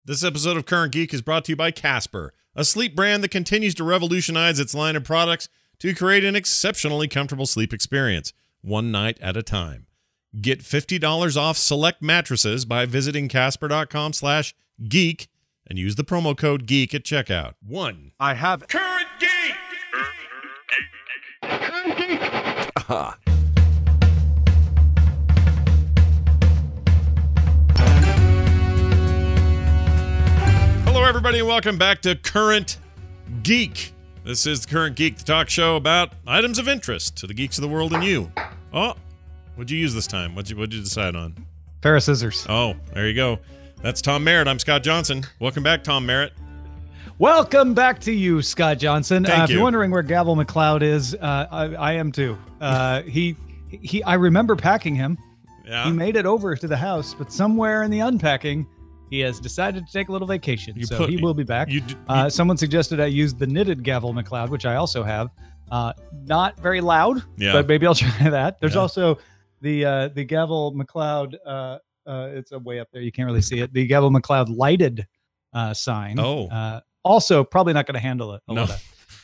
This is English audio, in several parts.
This episode of Current Geek is brought to you by Casper, a sleep brand that continues to revolutionize its line of products to create an exceptionally comfortable sleep experience, one night at a time. Get $50 off select mattresses by visiting casper.com/geek and use the promo code GEEK at checkout. I have Current Geek! Current Geek! Hello, everybody, and welcome back to Current Geek. This is the Current Geek, the talk show about items of interest to the geeks of the world and you. Oh, what'd you use this time? What'd you decide on? Pair of scissors. Oh, there you go. That's Tom Merritt. I'm Scott Johnson. Welcome back, Tom Merritt. Welcome back to you, Scott Johnson. Thank If you. you're wondering where Gavel McLeod is, I am too. I remember packing him. Yeah. He made it over to the house, but somewhere in the unpacking, he has decided to take a little vacation. He will be back. Someone suggested I use the knitted Gavel McLeod, which I also have. Not very loud, but maybe I'll try that. There's also the Gavel McLeod. It's way up there. You can't really see it. The Gavel McLeod lighted sign. Also, probably not going to handle it. No.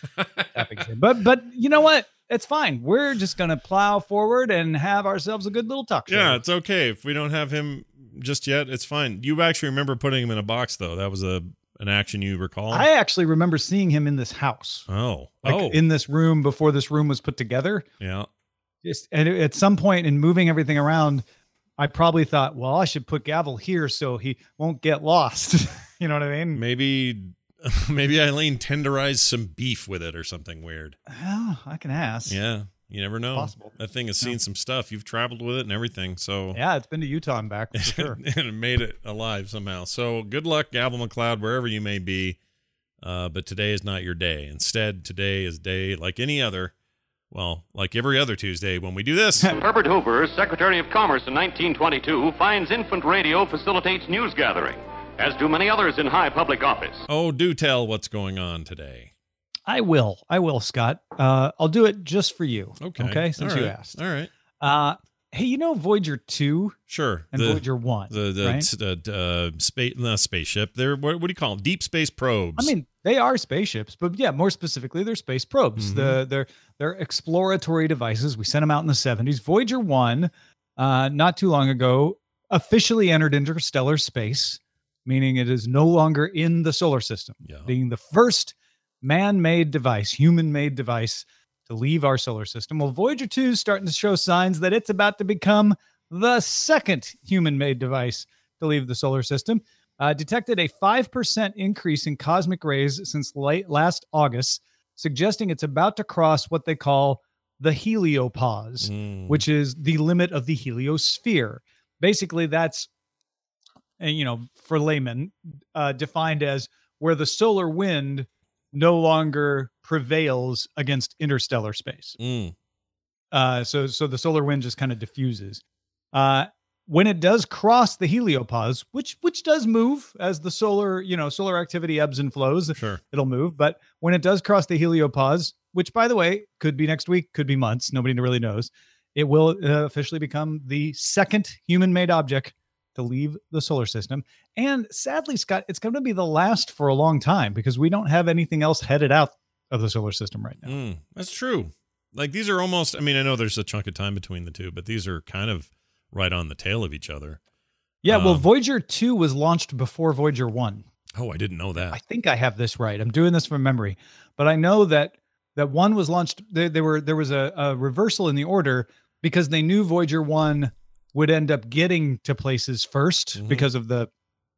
But you know what? It's fine. We're just going to plow forward and have ourselves a good little talk show. Yeah, it's okay. If we don't have him just yet, it's fine. You actually remember putting him in a box, though. That was an action you recall? I actually remember seeing him in this house. In this room before this room was put together. Yeah. And at some point in moving everything around, I probably thought, well, I should put Gavel here so he won't get lost. You know what I mean? Maybe Eileen tenderized some beef with it or something weird. Well, I can ask. Yeah, you never know. Possible. That thing has seen some stuff. You've traveled with it and everything. So yeah, it's been to Utah and back for sure. And it made it alive somehow. So good luck, Gavel McLeod, wherever you may be. But today is not your day. Instead, today is day like any other. Well, like every other Tuesday when we do this. Herbert Hoover, Secretary of Commerce in 1922, finds infant radio facilitates news gathering, as do many others in high public office. Oh, do tell what's going on today. I will, Scott. I'll do it just for you. Okay. Since you asked. All right. Hey, you know Voyager 2? Sure. And Voyager 1. The spaceship. They're what do you call them? Deep space probes. I mean, they are spaceships, but yeah, more specifically, they're space probes. Mm-hmm. They're exploratory devices. We sent them out in the 70s. Voyager 1, not too long ago, officially entered interstellar space, meaning it is no longer in the solar system, being the first man-made device, human-made device to leave our solar system. Well, Voyager 2 is starting to show signs that it's about to become the second human-made device to leave the solar system. Detected a 5% increase in cosmic rays since last August, suggesting it's about to cross what they call the heliopause, which is the limit of the heliosphere. Basically, that's, for laymen, defined as where the solar wind no longer prevails against interstellar space. So the solar wind just kind of diffuses. When it does cross the heliopause, which does move as the solar activity ebbs and flows, sure, it'll move. But when it does cross the heliopause, which by the way, could be next week, could be months, nobody really knows, it will officially become the second human-made object to leave the solar system. And sadly, Scott, it's going to be the last for a long time because we don't have anything else headed out of the solar system right now. That's true. Like these are almost, I know there's a chunk of time between the two, but these are kind of right on the tail of each other. Yeah, well, Voyager 2 was launched before Voyager 1. Oh, I didn't know that. I think I have this right. I'm doing this from memory. But I know that one was launched, there was a reversal in the order because they knew Voyager 1 would end up getting to places first because of the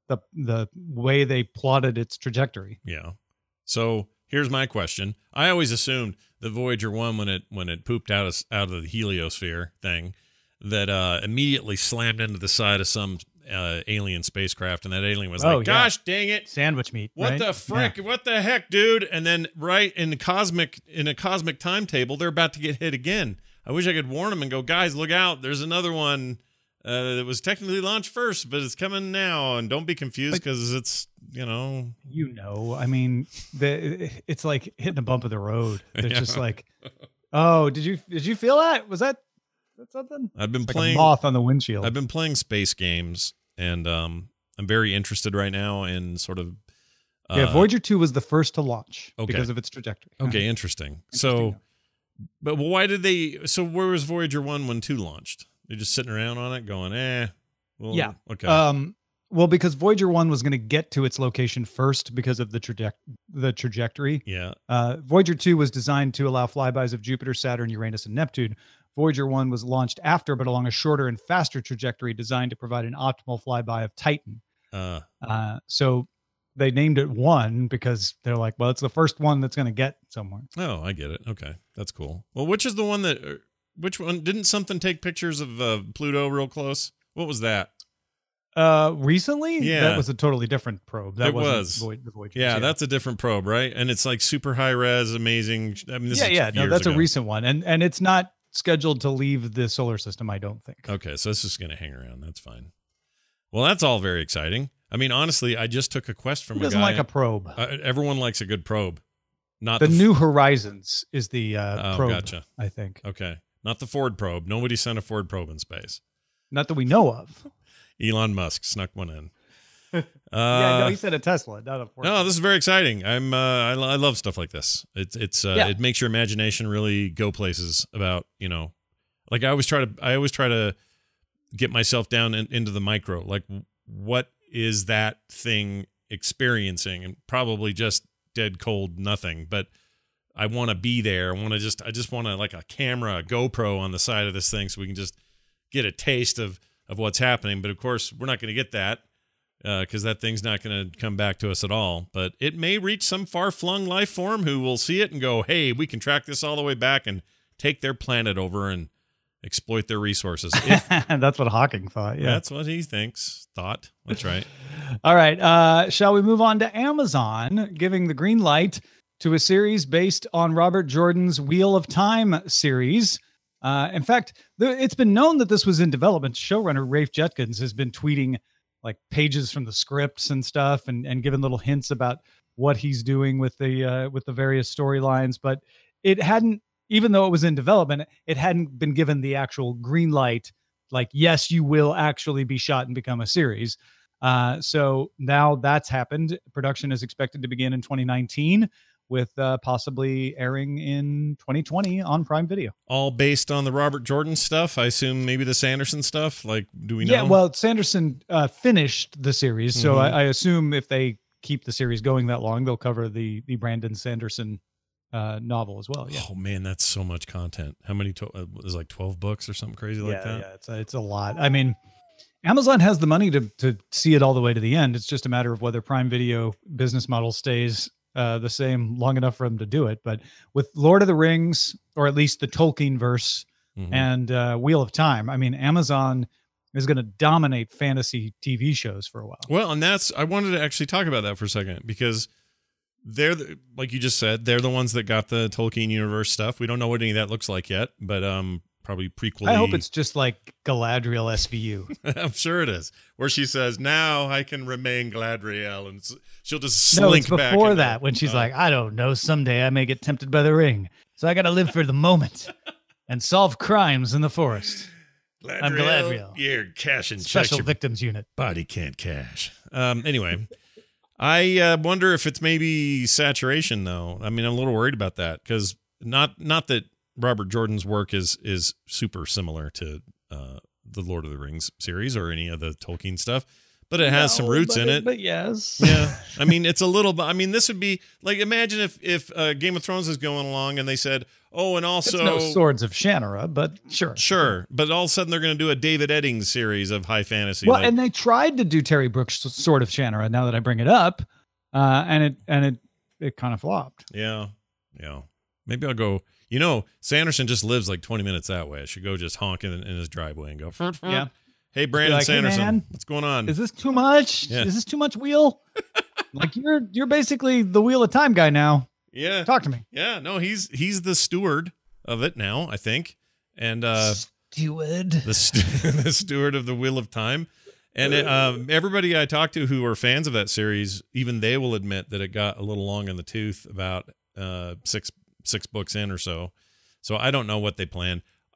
way they plotted its trajectory. Yeah. So here's my question. I always assumed that Voyager 1, when it pooped out of the heliosphere thing, that immediately slammed into the side of some alien spacecraft, and that alien was gosh dang it, sandwich meat, what right? the frick, what the heck, dude? And then right in a cosmic timetable, they're about to get hit again. I wish I could warn them and go, guys, look out, there's another one that was technically launched first, but it's coming now, and don't be confused because it's it's like hitting a bump of the road. It's just like, oh, did you feel that? Was that something? I've been it's playing like a moth on the windshield. I've been playing space games, and I'm very interested right now in sort of. Voyager 2 was the first to launch Okay. because of its trajectory. Okay, interesting. So, but why did they? So where was Voyager 1 when 2 launched? They're just sitting around on it, going, Well, Yeah. Okay. Well, because Voyager 1 was going to get to its location first because of the trajectory. Yeah. Voyager 2 was designed to allow flybys of Jupiter, Saturn, Uranus, and Neptune. Voyager 1 was launched after, but along a shorter and faster trajectory designed to provide an optimal flyby of Titan. So they named it 1 because they're like, well, it's the first one that's going to get somewhere. Oh, I get it. Okay, that's cool. Well, which is the one that? Which one? Didn't something take pictures of Pluto real close? What was that? Recently? Yeah. That was a totally different probe. That It was. the Voyager. Yeah, that's a different probe, right? And it's like super high res, amazing. I mean, this is No, years that's ago. a recent one. And it's not scheduled to leave the solar system, I don't think. Okay, so it's just going to hang around. That's fine. Well, that's all very exciting. I mean, honestly, I just took a quest from Who a doesn't guy. like a probe? Everyone likes a good probe. Not The the New Horizons is the probe, gotcha. I think. Okay, not the Ford probe. Nobody sent a Ford probe in space. Not that we know of. Elon Musk snuck one in. No, he said a Tesla, not a Ford. No, this is very exciting. I love stuff like this. It makes your imagination really go places about, like I always try to get myself down into the micro. Like, what is that thing experiencing? And probably just dead cold nothing, but I want to be there. I just want to, like, a camera, a GoPro on the side of this thing so we can just get a taste of what's happening. But of course, we're not going to get that because that thing's not going to come back to us at all. But it may reach some far-flung life form who will see it and go, hey, we can track this all the way back and take their planet over and exploit their resources. That's what Hawking thought. Yeah. That's what he thought. That's right. All right. Shall we move on to Amazon giving the green light to a series based on Robert Jordan's Wheel of Time series? In fact, it's been known that this was in development. Showrunner Rafe Judkins has been tweeting like pages from the scripts and stuff and giving little hints about what he's doing with the various storylines. But it hadn't, even though it was in development, it hadn't been given the actual green light. Like, yes, you will actually be shot and become a series. So now that's happened. Production is expected to begin in 2019. With possibly airing in 2020 on Prime Video. All based on the Robert Jordan stuff. I assume maybe the Sanderson stuff. Like, do we know? Yeah, well, Sanderson finished the series, so I assume if they keep the series going that long, they'll cover the Brandon Sanderson novel as well. Yeah. Oh man, that's so much content. How many? It was like 12 books or something crazy like that. Yeah, it's a lot. I mean, Amazon has the money to see it all the way to the end. It's just a matter of whether Prime Video business model stays the same long enough for them to do it. But with Lord of the Rings, or at least the Tolkien verse, and Wheel of Time, I mean, Amazon is going to dominate fantasy TV shows for a while. Well, and I wanted to actually talk about that for a second because they're like you just said, they're the ones that got the Tolkien universe stuff. We don't know what any of that looks like yet, but probably prequel. I hope it's just like Galadriel SVU. I'm sure it is, where she says, "Now I can remain Galadriel," and she'll just slink back. Before that, when she's like, "I don't know, someday I may get tempted by the ring, so I got to live for the moment and solve crimes in the forest." I'm Galadriel. You're cashing Special checks. Victims Unit. Body can't cash. Anyway, I wonder if it's maybe saturation, though. I mean, I'm a little worried about that because not that Robert Jordan's work is super similar to the Lord of the Rings series or any of the Tolkien stuff, but it has some roots in it. But yes. Yeah. I mean, it's a little, I mean, this would be like, imagine if Game of Thrones is going along and they said, oh, and also it's no Swords of Shannara, but sure. Sure. But all of a sudden they're going to do a David Eddings series of high fantasy. Well, and they tried to do Terry Brooks' Sword of Shannara, now that I bring it up. And it kind of flopped. Yeah. Yeah. Maybe I'll go, Sanderson just lives like 20 minutes that way. I should go just honk in his driveway and go, yeah. Hey, Brandon like, Sanderson, hey, man, what's going on? Is this too much? Yeah. Is this too much wheel? Like you're basically the Wheel of Time guy now. Yeah. Talk to me. Yeah. No, he's the steward of it now, I think. And steward. The steward of the Wheel of Time. And everybody I talked to who are fans of that series, even they will admit that it got a little long in the tooth about six books in or so. So I don't know what they plan.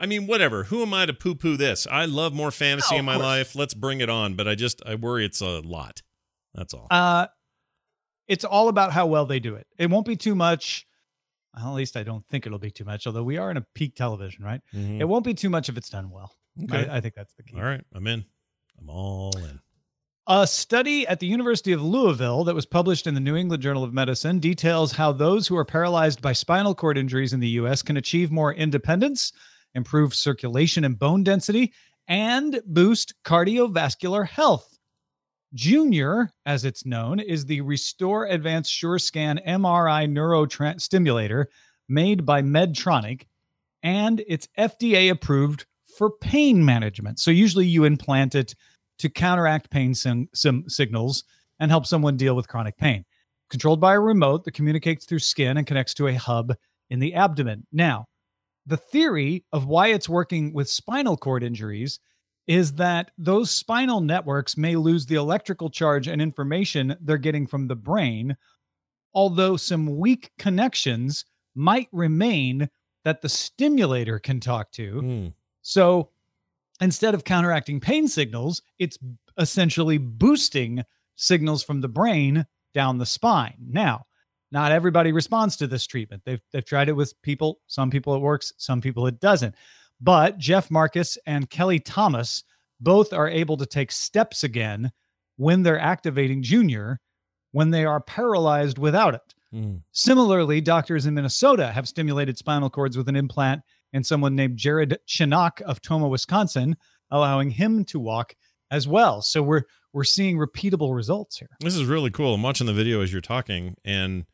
I mean, whatever. Who am I to poo-poo this? I love more fantasy in my course. life. Let's bring it on. But I worry it's a lot. That's all. It's all about how well they do it. It won't be too much. Well, at least I don't think it'll be too much, although we are in a peak television, right? Mhm. It won't be too much if it's done well. Okay. I think that's the key. All right. I'm in. I'm all in. A study at the University of Louisville that was published in the New England Journal of Medicine details how those who are paralyzed by spinal cord injuries in the U.S. can achieve more independence, improve circulation and bone density, and boost cardiovascular health. Junior, as it's known, is the Restore Advanced SureScan MRI neurostimulator made by Medtronic, and it's FDA approved for pain management. So usually you implant it to counteract pain signals and help someone deal with chronic pain. Controlled by a remote that communicates through skin and connects to a hub in the abdomen. Now, the theory of why it's working with spinal cord injuries is that those spinal networks may lose the electrical charge and information they're getting from the brain, although some weak connections might remain that the stimulator can talk to. So instead of counteracting pain signals, it's essentially boosting signals from the brain down the spine. Now, not everybody responds to this treatment. They've tried it with people. Some people it works, some people it doesn't. But Jeff Marcus and Kelly Thomas both are able to take steps again when they're activating Junior when they are paralyzed without it. Similarly, doctors in Minnesota have stimulated spinal cords with an implant in someone named Jared Chinock of Tomah, Wisconsin, allowing him to walk as well. So we're seeing repeatable results here. This is really cool. I'm watching the video as you're talking, and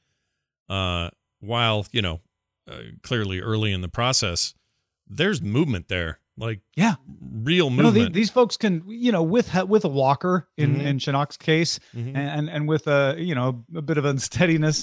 while clearly early in the process, there's movement there, like real movement. These folks can, with a walker in Chinock's case, and with a bit of unsteadiness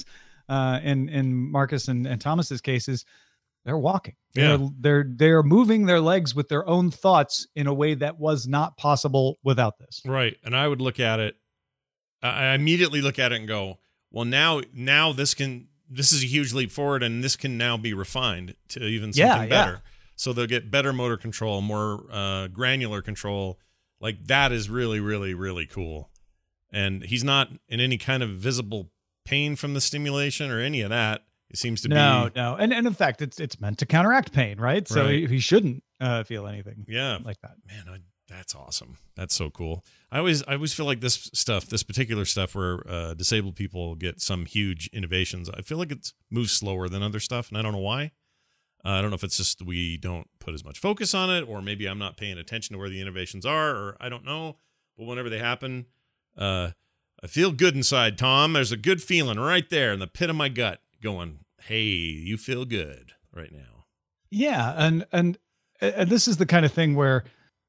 in Marcus and Thomas's cases, they're walking. They're moving their legs with their own thoughts in a way that was not possible without this. Right. And I would look at it. I immediately look at it and go, well, now this is a huge leap forward, and this can now be refined to even something better. So they'll get better motor control, more granular control. Like, that is really, really, really cool. And he's not in any kind of visible pain from the stimulation or any of that. It seems to be. No. And in fact, it's meant to counteract pain, right? So he shouldn't feel anything like that. Man, that's awesome. That's so cool. I always feel like this particular stuff where disabled people get some huge innovations, I feel like it moves slower than other stuff, and I don't know why. I don't know if it's just we don't put as much focus on it, or maybe I'm not paying attention to where the innovations are, or I don't know. But whenever they happen, I feel good inside, Tom. There's a good feeling right there in the pit of my gut going, hey, you feel good right now. Yeah, and this is the kind of thing where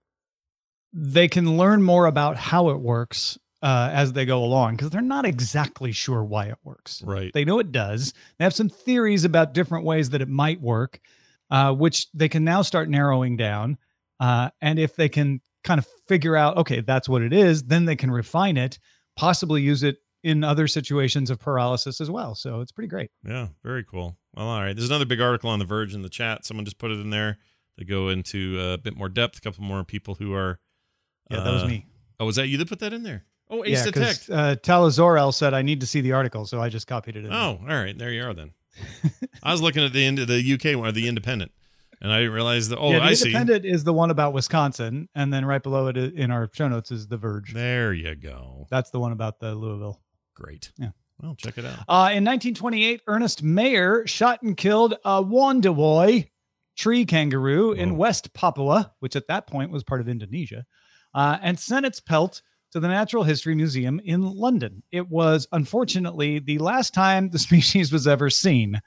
they can learn more about how it works as they go along, because they're not exactly sure why it works. Right. They know it does. They have some theories about different ways that it might work, which they can now start narrowing down. And if they can kind of figure out, okay, that's what it is, then they can refine it, possibly use it in other situations of paralysis as well. So it's pretty great. Yeah, very cool. Well, all right. There's another big article on The Verge in the chat. Someone just put it in there. They go into a bit more depth. A couple more people who are. Yeah, that was me. Oh, was that you that put that in there? Oh, Ace Detect. Talazorel said I need to see the article, so I just copied it in. Oh, all right. There you are then. I was looking at the end of the UK one, the Independent, and I didn't realize that. Oh, the I see. Independent is the one about Wisconsin, and then right below it in our show notes is The Verge. There you go. That's the one about the Louisville. Great. Yeah. Well, check it out. In 1928, Ernest Mayer shot and killed a Wandawoy tree kangaroo in West Papua, which at that point was part of Indonesia, and sent its pelt to the Natural History Museum in London. It was, unfortunately, the last time the species was ever seen.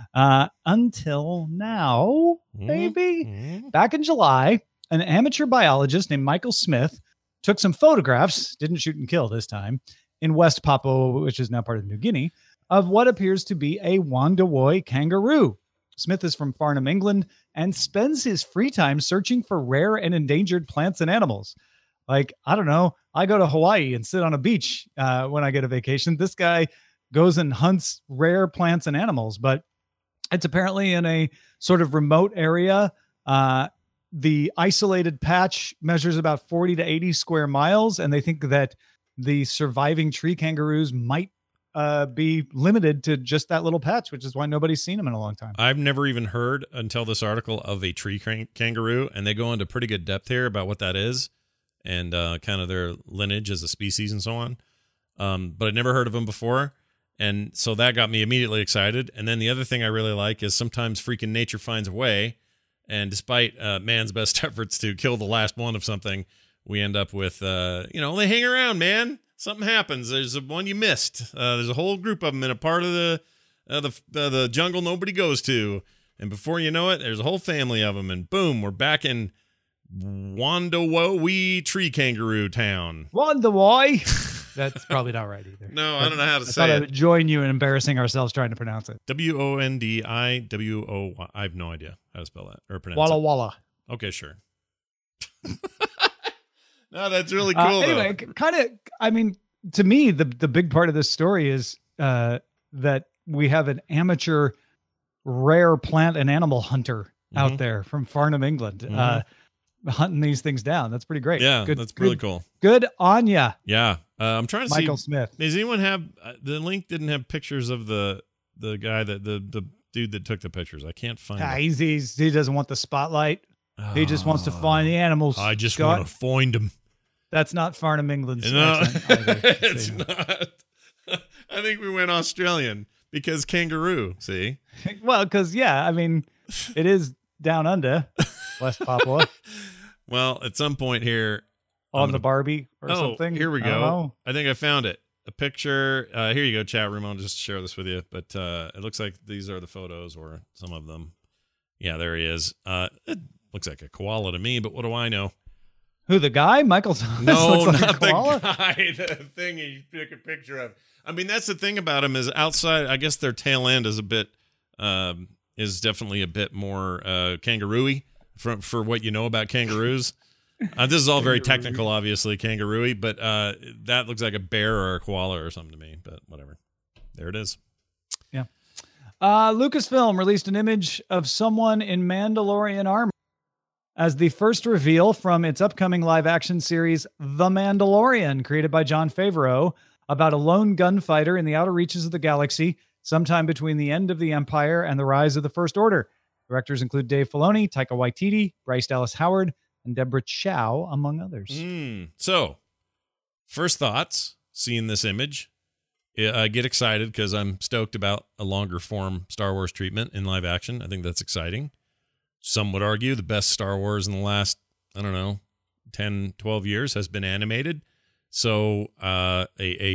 Until now, maybe. Back in July, an amateur biologist named Michael Smith took some photographs, didn't shoot and kill this time, in West Papua, which is now part of New Guinea, of what appears to be a Wandawoy kangaroo. Smith is from Farnham, England, and spends his free time searching for rare and endangered plants and animals. Like, I don't know, I go to Hawaii and sit on a beach when I get a vacation. This guy goes and hunts rare plants and animals, but it's apparently in a sort of remote area The isolated patch measures about 40 to 80 square miles, and they think that the surviving tree kangaroos might be limited to just that little patch, which is why nobody's seen them in a long time. I've never even heard until this article of a tree kangaroo, and they go into pretty good depth here about what that is and kind of their lineage as a species and so on. But I'd never heard of them before, and so that got me immediately excited. And then the other thing I really like is sometimes freaking nature finds a way, and despite man's best efforts to kill the last one of something, we end up with, they hang around, man. Something happens. There's one you missed. There's a whole group of them in a part of the jungle nobody goes to, and before you know it, there's a whole family of them, and boom, we're back in Wandawoe Tree Kangaroo Town. Wandawoe. That's probably not right either. No, I don't know how to say thought it. I would join you in embarrassing ourselves trying to pronounce it. Wondiwo. I have no idea how to spell that or pronounce Walla it. Walla. Okay, sure. No, that's really cool. Anyway, to me, the big part of this story is that we have an amateur rare plant and animal hunter out there from Farnham, England, hunting these things down. That's pretty great. Yeah, that's really cool. Good on ya. Yeah. I'm trying to Michael see. Smith. Does anyone have the link? Didn't have pictures of the guy that the dude that took the pictures. I can't find it. He doesn't want the spotlight. He just wants to find the animals. I just want to find them. That's not Farnham, England's accent either. It's not. I think we went Australian because kangaroo, see? Well, because, it is down under, West Papua. Well, at some point here. On the Barbie or something. Here we go. I think I found it. A picture. Here you go, chat room. I'll just share this with you. But it looks like these are the photos or some of them. Yeah, there he is. It looks like a koala to me, but what do I know? Who, the guy? Michael Thomas? No, looks like not a koala? the guy. The thing you took a picture of. I mean, that's the thing about him is outside. I guess their tail end is definitely a bit more kangaroo-y for what you know about kangaroos. This is all very technical, obviously, kangaroo-y, but that looks like a bear or a koala or something to me. But whatever. There it is. Yeah. Lucasfilm released an image of someone in Mandalorian armor as the first reveal from its upcoming live-action series, The Mandalorian, created by Jon Favreau, about a lone gunfighter in the outer reaches of the galaxy, sometime between the end of the Empire and the rise of the First Order. Directors include Dave Filoni, Taika Waititi, Bryce Dallas Howard, and Deborah Chow, among others. So, first thoughts, seeing this image. I get excited because I'm stoked about a longer form Star Wars treatment in live action. I think that's exciting. Some would argue the best Star Wars in the last, 10, 12 years has been animated. So a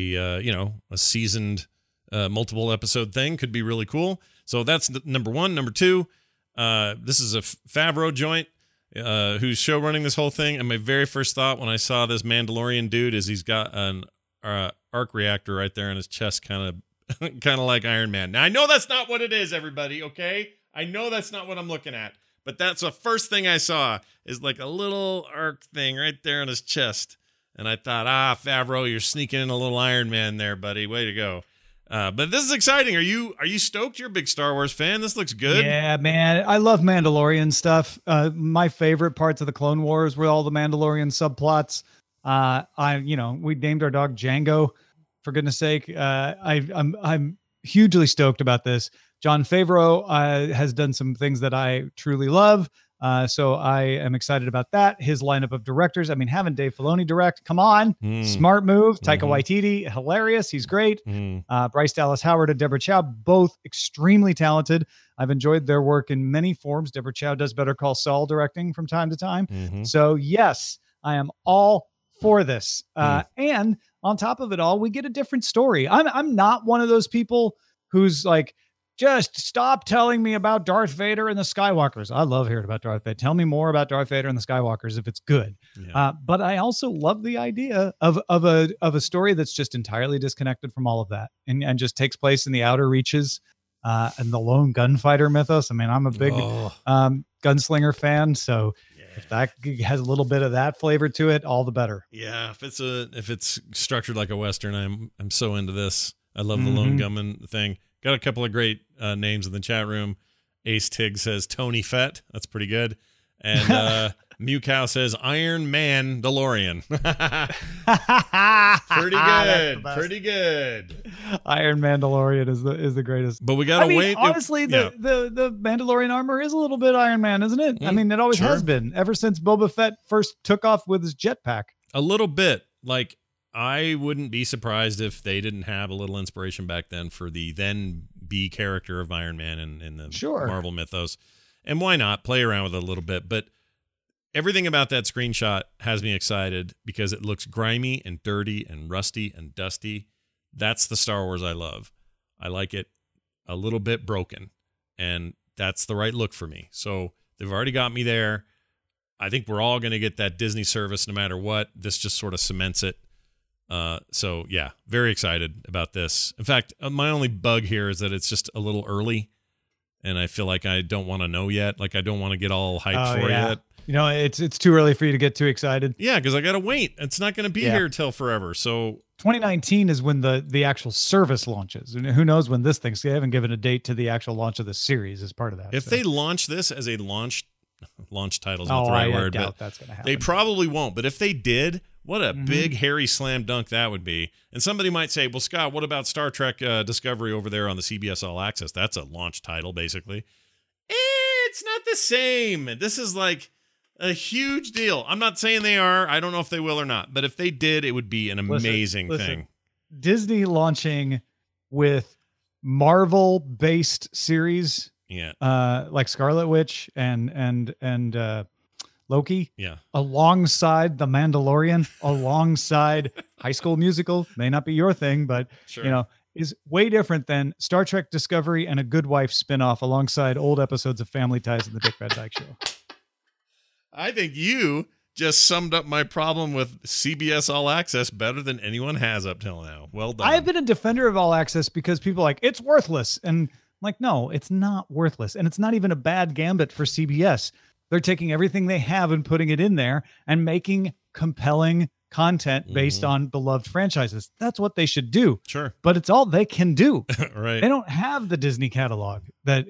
seasoned multiple episode thing could be really cool. So that's number one. Number two, this is a Favreau joint who's show running this whole thing. And my very first thought when I saw this Mandalorian dude is he's got an arc reactor right there in his chest, kind of like Iron Man. Now, I know that's not what it is, everybody, okay? I know that's not what I'm looking at. But that's the first thing I saw is like a little arc thing right there on his chest. And I thought, Favreau, you're sneaking in a little Iron Man there, buddy. Way to go. But this is exciting. Are you stoked? You're a big Star Wars fan. This looks good. Yeah, man. I love Mandalorian stuff. My favorite parts of the Clone Wars were all the Mandalorian subplots. We named our dog Django, for goodness sake. I'm hugely stoked about this. Jon Favreau has done some things that I truly love. So I am excited about that. His lineup of directors. I mean, having Dave Filoni direct, come on. Smart move. Taika Waititi, hilarious. He's great. Bryce Dallas Howard and Deborah Chow, both extremely talented. I've enjoyed their work in many forms. Deborah Chow does Better Call Saul directing from time to time. So yes, I am all for this. And on top of it all, we get a different story. I'm not one of those people who's like, just stop telling me about Darth Vader and the Skywalkers. I love hearing about Darth Vader. Tell me more about Darth Vader and the Skywalkers if it's good. Yeah. But I also love the idea of a story that's just entirely disconnected from all of that and just takes place in the outer reaches and the lone gunfighter mythos. I mean, I'm a big gunslinger fan, so if that has a little bit of that flavor to it, all the better. Yeah, if it's structured like a Western, I'm so into this. I love the lone gunman thing. Got a couple of great names in the chat room. Ace Tig says Tony Fett. That's pretty good. And Mew Cow says Iron Man DeLorean. Pretty good. Iron Mandalorian is the greatest. But we gotta wait. Honestly, the Mandalorian armor is a little bit Iron Man, isn't it? I mean, it always has been ever since Boba Fett first took off with his jetpack. A little bit. Like, I wouldn't be surprised if they didn't have a little inspiration back then for the then B character of Iron Man in the Marvel mythos. And why not play around with it a little bit? But everything about that screenshot has me excited because it looks grimy and dirty and rusty and dusty. That's the Star Wars I love. I like it a little bit broken, and that's the right look for me. So they've already got me there. I think we're all going to get that Disney service no matter what. This just sort of cements it. So, yeah, very excited about this. In fact, my only bug here is that it's just a little early, and I feel like I don't want to know yet. Like, I don't want to get all hyped for it yet. You know, it's too early for you to get too excited. Yeah, because I got to wait. It's not going to be here till forever. So 2019 is when the actual service launches. And who knows when this thing's. They haven't given a date to the actual launch of the series as part of that. If they launch this as a launch title is not the right word, doubt that's going to happen. They probably won't. But if they did, what a big, hairy slam dunk that would be. And somebody might say, well, Scott, what about Star Trek Discovery over there on the CBS All Access? That's a launch title, basically. It's not the same. This is like a huge deal. I'm not saying they are. I don't know if they will or not. But if they did, it would be an amazing thing. Disney launching with Marvel-based series, like Scarlet Witch and Loki, alongside The Mandalorian, alongside High School Musical, may not be your thing, but is way different than Star Trek Discovery and a Good Wife spinoff alongside old episodes of Family Ties and the Dick Van Dyke Show. I think you just summed up my problem with CBS All Access better than anyone has up till now. Well done. I've been a defender of All Access because people are like, it's worthless. And I'm like, no, it's not worthless. And it's not even a bad gambit for CBS. They're taking everything they have and putting it in there and making compelling content based on beloved franchises. That's what they should do. Sure. But it's all they can do. Right. They don't have the Disney catalog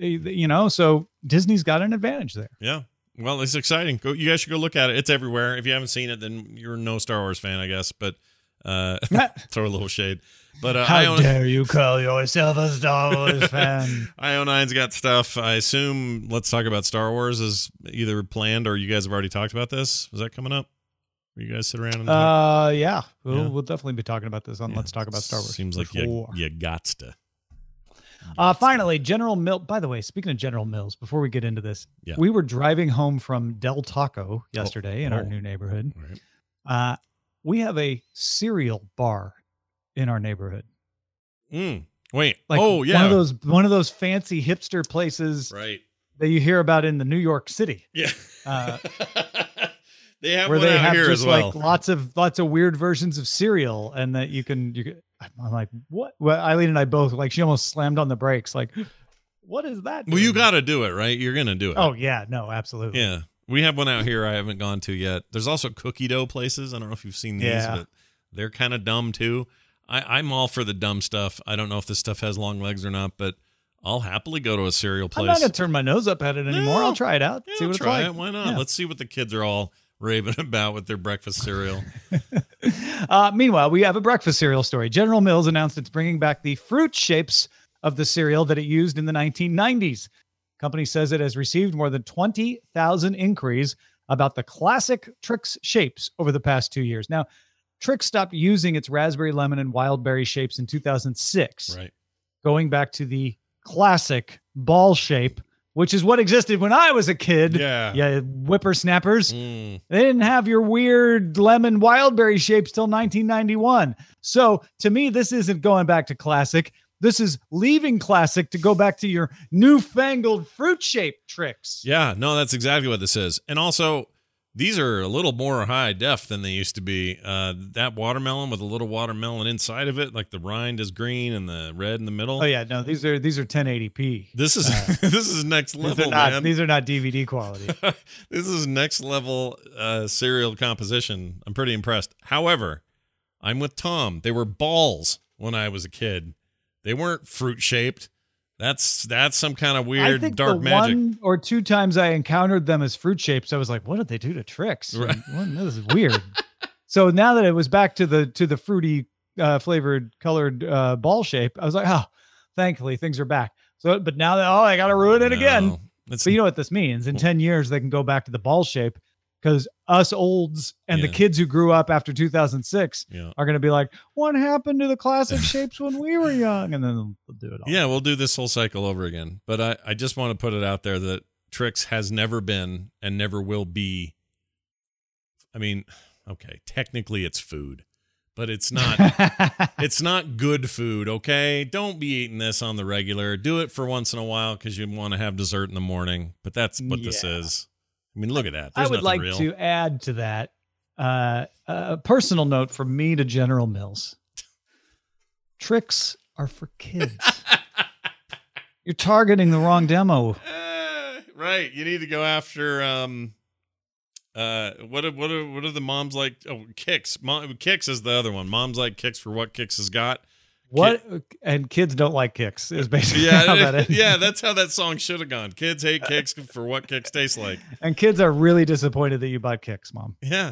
so Disney's got an advantage there. Yeah. Well, it's exciting. You guys should go look at it. It's everywhere. If you haven't seen it, then you're no Star Wars fan, I guess. But throw a little shade. But how dare you call yourself a Star Wars fan? IO9's got stuff. I assume Let's Talk About Star Wars is either planned or you guys have already talked about this. Is that coming up? Will you guys sit around and talk? We'll definitely be talking about this on Let's Talk About Star Wars. Seems like you gots to. Finally, General Mills. By the way, speaking of General Mills, before we get into this, we were driving home from Del Taco yesterday in our new neighborhood. Right. We have a cereal bar in our neighborhood. Wait. Like one of those fancy hipster places, right, that you hear about in the New York City. Yeah. They have where one they out have here just as well. Like lots of weird versions of cereal, and that you can. I'm like, what? Well, Eileen and I both, like, she almost slammed on the brakes. Like, what is that? Well, you got to do it, right? You're going to do it. Oh yeah, no, absolutely. Yeah, we have one out here I haven't gone to yet. There's also cookie dough places. I don't know if you've seen these, but they're kind of dumb too. I'm all for the dumb stuff. I don't know if this stuff has long legs or not, but I'll happily go to a cereal place. I'm not going to turn my nose up at it anymore. I'll try it out. See what it's like. Why not? Let's see what the kids are all raving about with their breakfast cereal. Meanwhile, we have a breakfast cereal story. General Mills announced it's bringing back the fruit shapes of the cereal that it used in the 1990s. Company says it has received more than 20,000 inquiries about the classic Trix shapes over the past 2 years. Now, Trix stopped using its raspberry, lemon, and wild berry shapes in 2006. Right. Going back to the classic ball shape, which is what existed when I was a kid. Yeah, whippersnappers. They didn't have your weird lemon wildberry shapes till 1991. So to me, this isn't going back to classic. This is leaving classic to go back to your newfangled fruit-shaped Trix. Yeah, no, that's exactly what this is. And also, these are a little more high def than they used to be. That watermelon with a little watermelon inside of it, like the rind is green and the red in the middle. Oh yeah, no, these are 1080p. This is this is next level, man. These are not DVD quality. This is next level cereal composition. I'm pretty impressed. However, I'm with Tom. They were balls when I was a kid. They weren't fruit shaped. That's some kind of I weird think dark the magic. 1 or 2 times I encountered them as fruit shapes, I was like, what did they do to Trix? Right. This is weird. So now that it was back to the fruity flavored colored ball shape, I was like, oh, thankfully things are back. So, but now that, I got to ruin it again. No, it's But you know what this means? In 10 years, they can go back to the ball shape because us olds and the Yeah. kids who grew up after 2006 yeah. are going to be like, what happened to the classic shapes when we were young? And then they'll do it all. Yeah, we'll do this whole cycle over again. But I just want to put it out there that Trix has never been and never will be. I mean, okay, technically it's food, but it's not. It's not good food, okay? Don't be eating this on the regular. Do it for once in a while because you want to have dessert in the morning. But that's what this is. I mean, look at that. There's I would nothing like real. to add to that a personal note from me to General Mills. Tricks are for kids. You're targeting the wrong demo. Right. You need to go after what are the moms like? Oh, Kicks. Kicks is the other one. Moms like Kicks for what Kicks has got. And kids don't like kicks is basically Yeah, how that is. yeah, that's how that song should have gone. Kids hate Kicks for what Kicks taste like. And kids are really disappointed that you bought kicks, Mom. Yeah.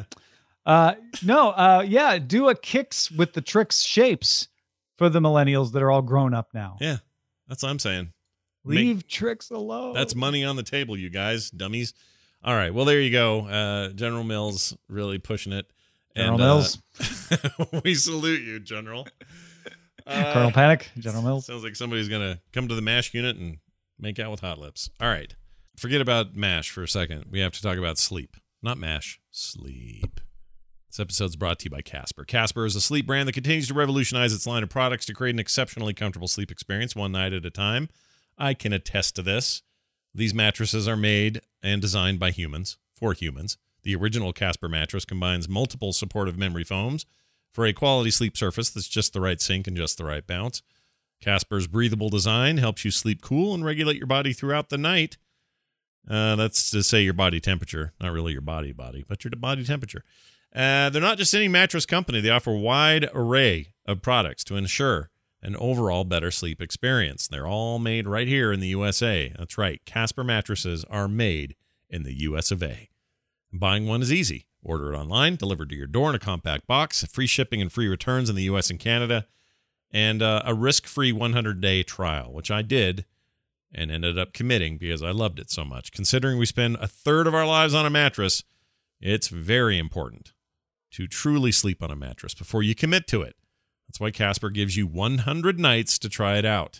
Do a kicks with the Trix shapes for the millennials that are all grown up now. Yeah. That's what I'm saying. Leave Trix alone. That's money on the table, you guys, dummies. All right. Well, there you go. General Mills really pushing it. General Mills. We salute you, General. Colonel Panic, General Mills. Sounds like somebody's going to come to the MASH unit and make out with Hot Lips. All right. Forget about MASH for a second. We have to talk about sleep. Not MASH, sleep. This episode's brought to you by Casper. Casper is a sleep brand that continues to revolutionize its line of products to create an exceptionally comfortable sleep experience one night at a time. I can attest to this. These mattresses are made and designed by humans, for humans. The original Casper mattress combines multiple supportive memory foams for a quality sleep surface that's just the right sink and just the right bounce. Casper's breathable design helps you sleep cool and regulate your body throughout the night. That's to say your body temperature, not really your body, but your body temperature. They're not just any mattress company. They offer a wide array of products to ensure an overall better sleep experience. They're all made right here in the USA. That's right. Casper mattresses are made in the US of A. Buying one is easy. Order it online, delivered to your door in a compact box, free shipping and free returns in the US and Canada, and a risk-free 100-day trial, which I did and ended up committing because I loved it so much. Considering we spend a third of our lives on a mattress, it's very important to truly sleep on a mattress before you commit to it. That's why Casper gives you 100 nights to try it out.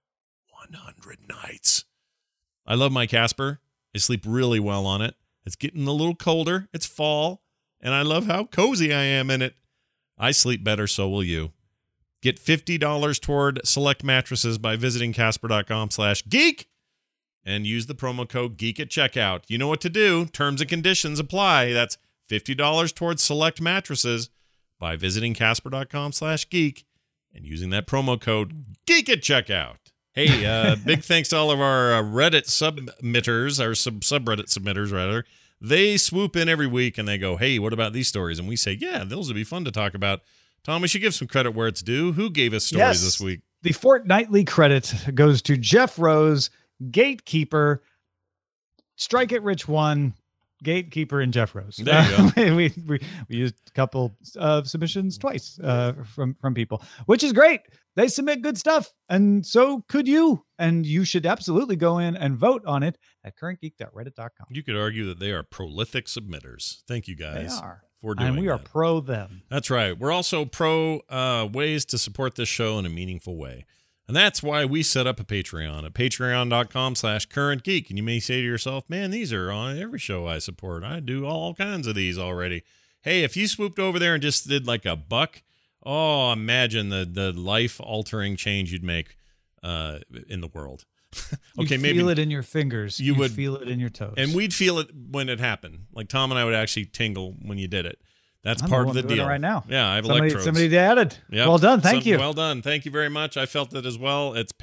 100 nights. I love my Casper. I sleep really well on it. It's getting a little colder. It's fall, and I love how cozy I am in it. I sleep better, so will you. Get $50 toward select mattresses by visiting Casper.com/geek and use the promo code GEEK at checkout. You know what to do. Terms and conditions apply. That's $50 towards select mattresses by visiting Casper.com/geek and using that promo code GEEK at checkout. Hey, big thanks to all of our Reddit submitters, or subreddit submitters, rather. They swoop in every week and they go, hey, what about these stories? And we say, yeah, those would be fun to talk about. Tom, we should give some credit where it's due. Who gave us stories this week? The fortnightly credit goes to Jeff Rose, Gatekeeper, Strike It Rich 1, Gatekeeper, and Jeff Rose. There you go. we used a couple of submissions twice from people, which is great. They submit good stuff, and so could you. And you should absolutely go in and vote on it at currentgeek.reddit.com. You could argue that they are prolific submitters. Thank you guys. They are. For doing And we are that. pro them. That's right. We're also pro ways to support this show in a meaningful way. And that's why we set up a Patreon at patreon.com/currentgeek. And you may say to yourself, man, these are on every show I support. I do all kinds of these already. Hey, if you swooped over there and just did like $1, oh, imagine the life-altering change you'd make in the world. Okay, You'd maybe feel it in your fingers. You would feel it in your toes. And we'd feel it when it happened. Like Tom and I would actually tingle when you did it. That's I'm part the of the one doing it deal right now. Yeah, I have electrodes. Somebody added. Yep. Well done. Thank you. Well done. Thank you very much. I felt it as well. It's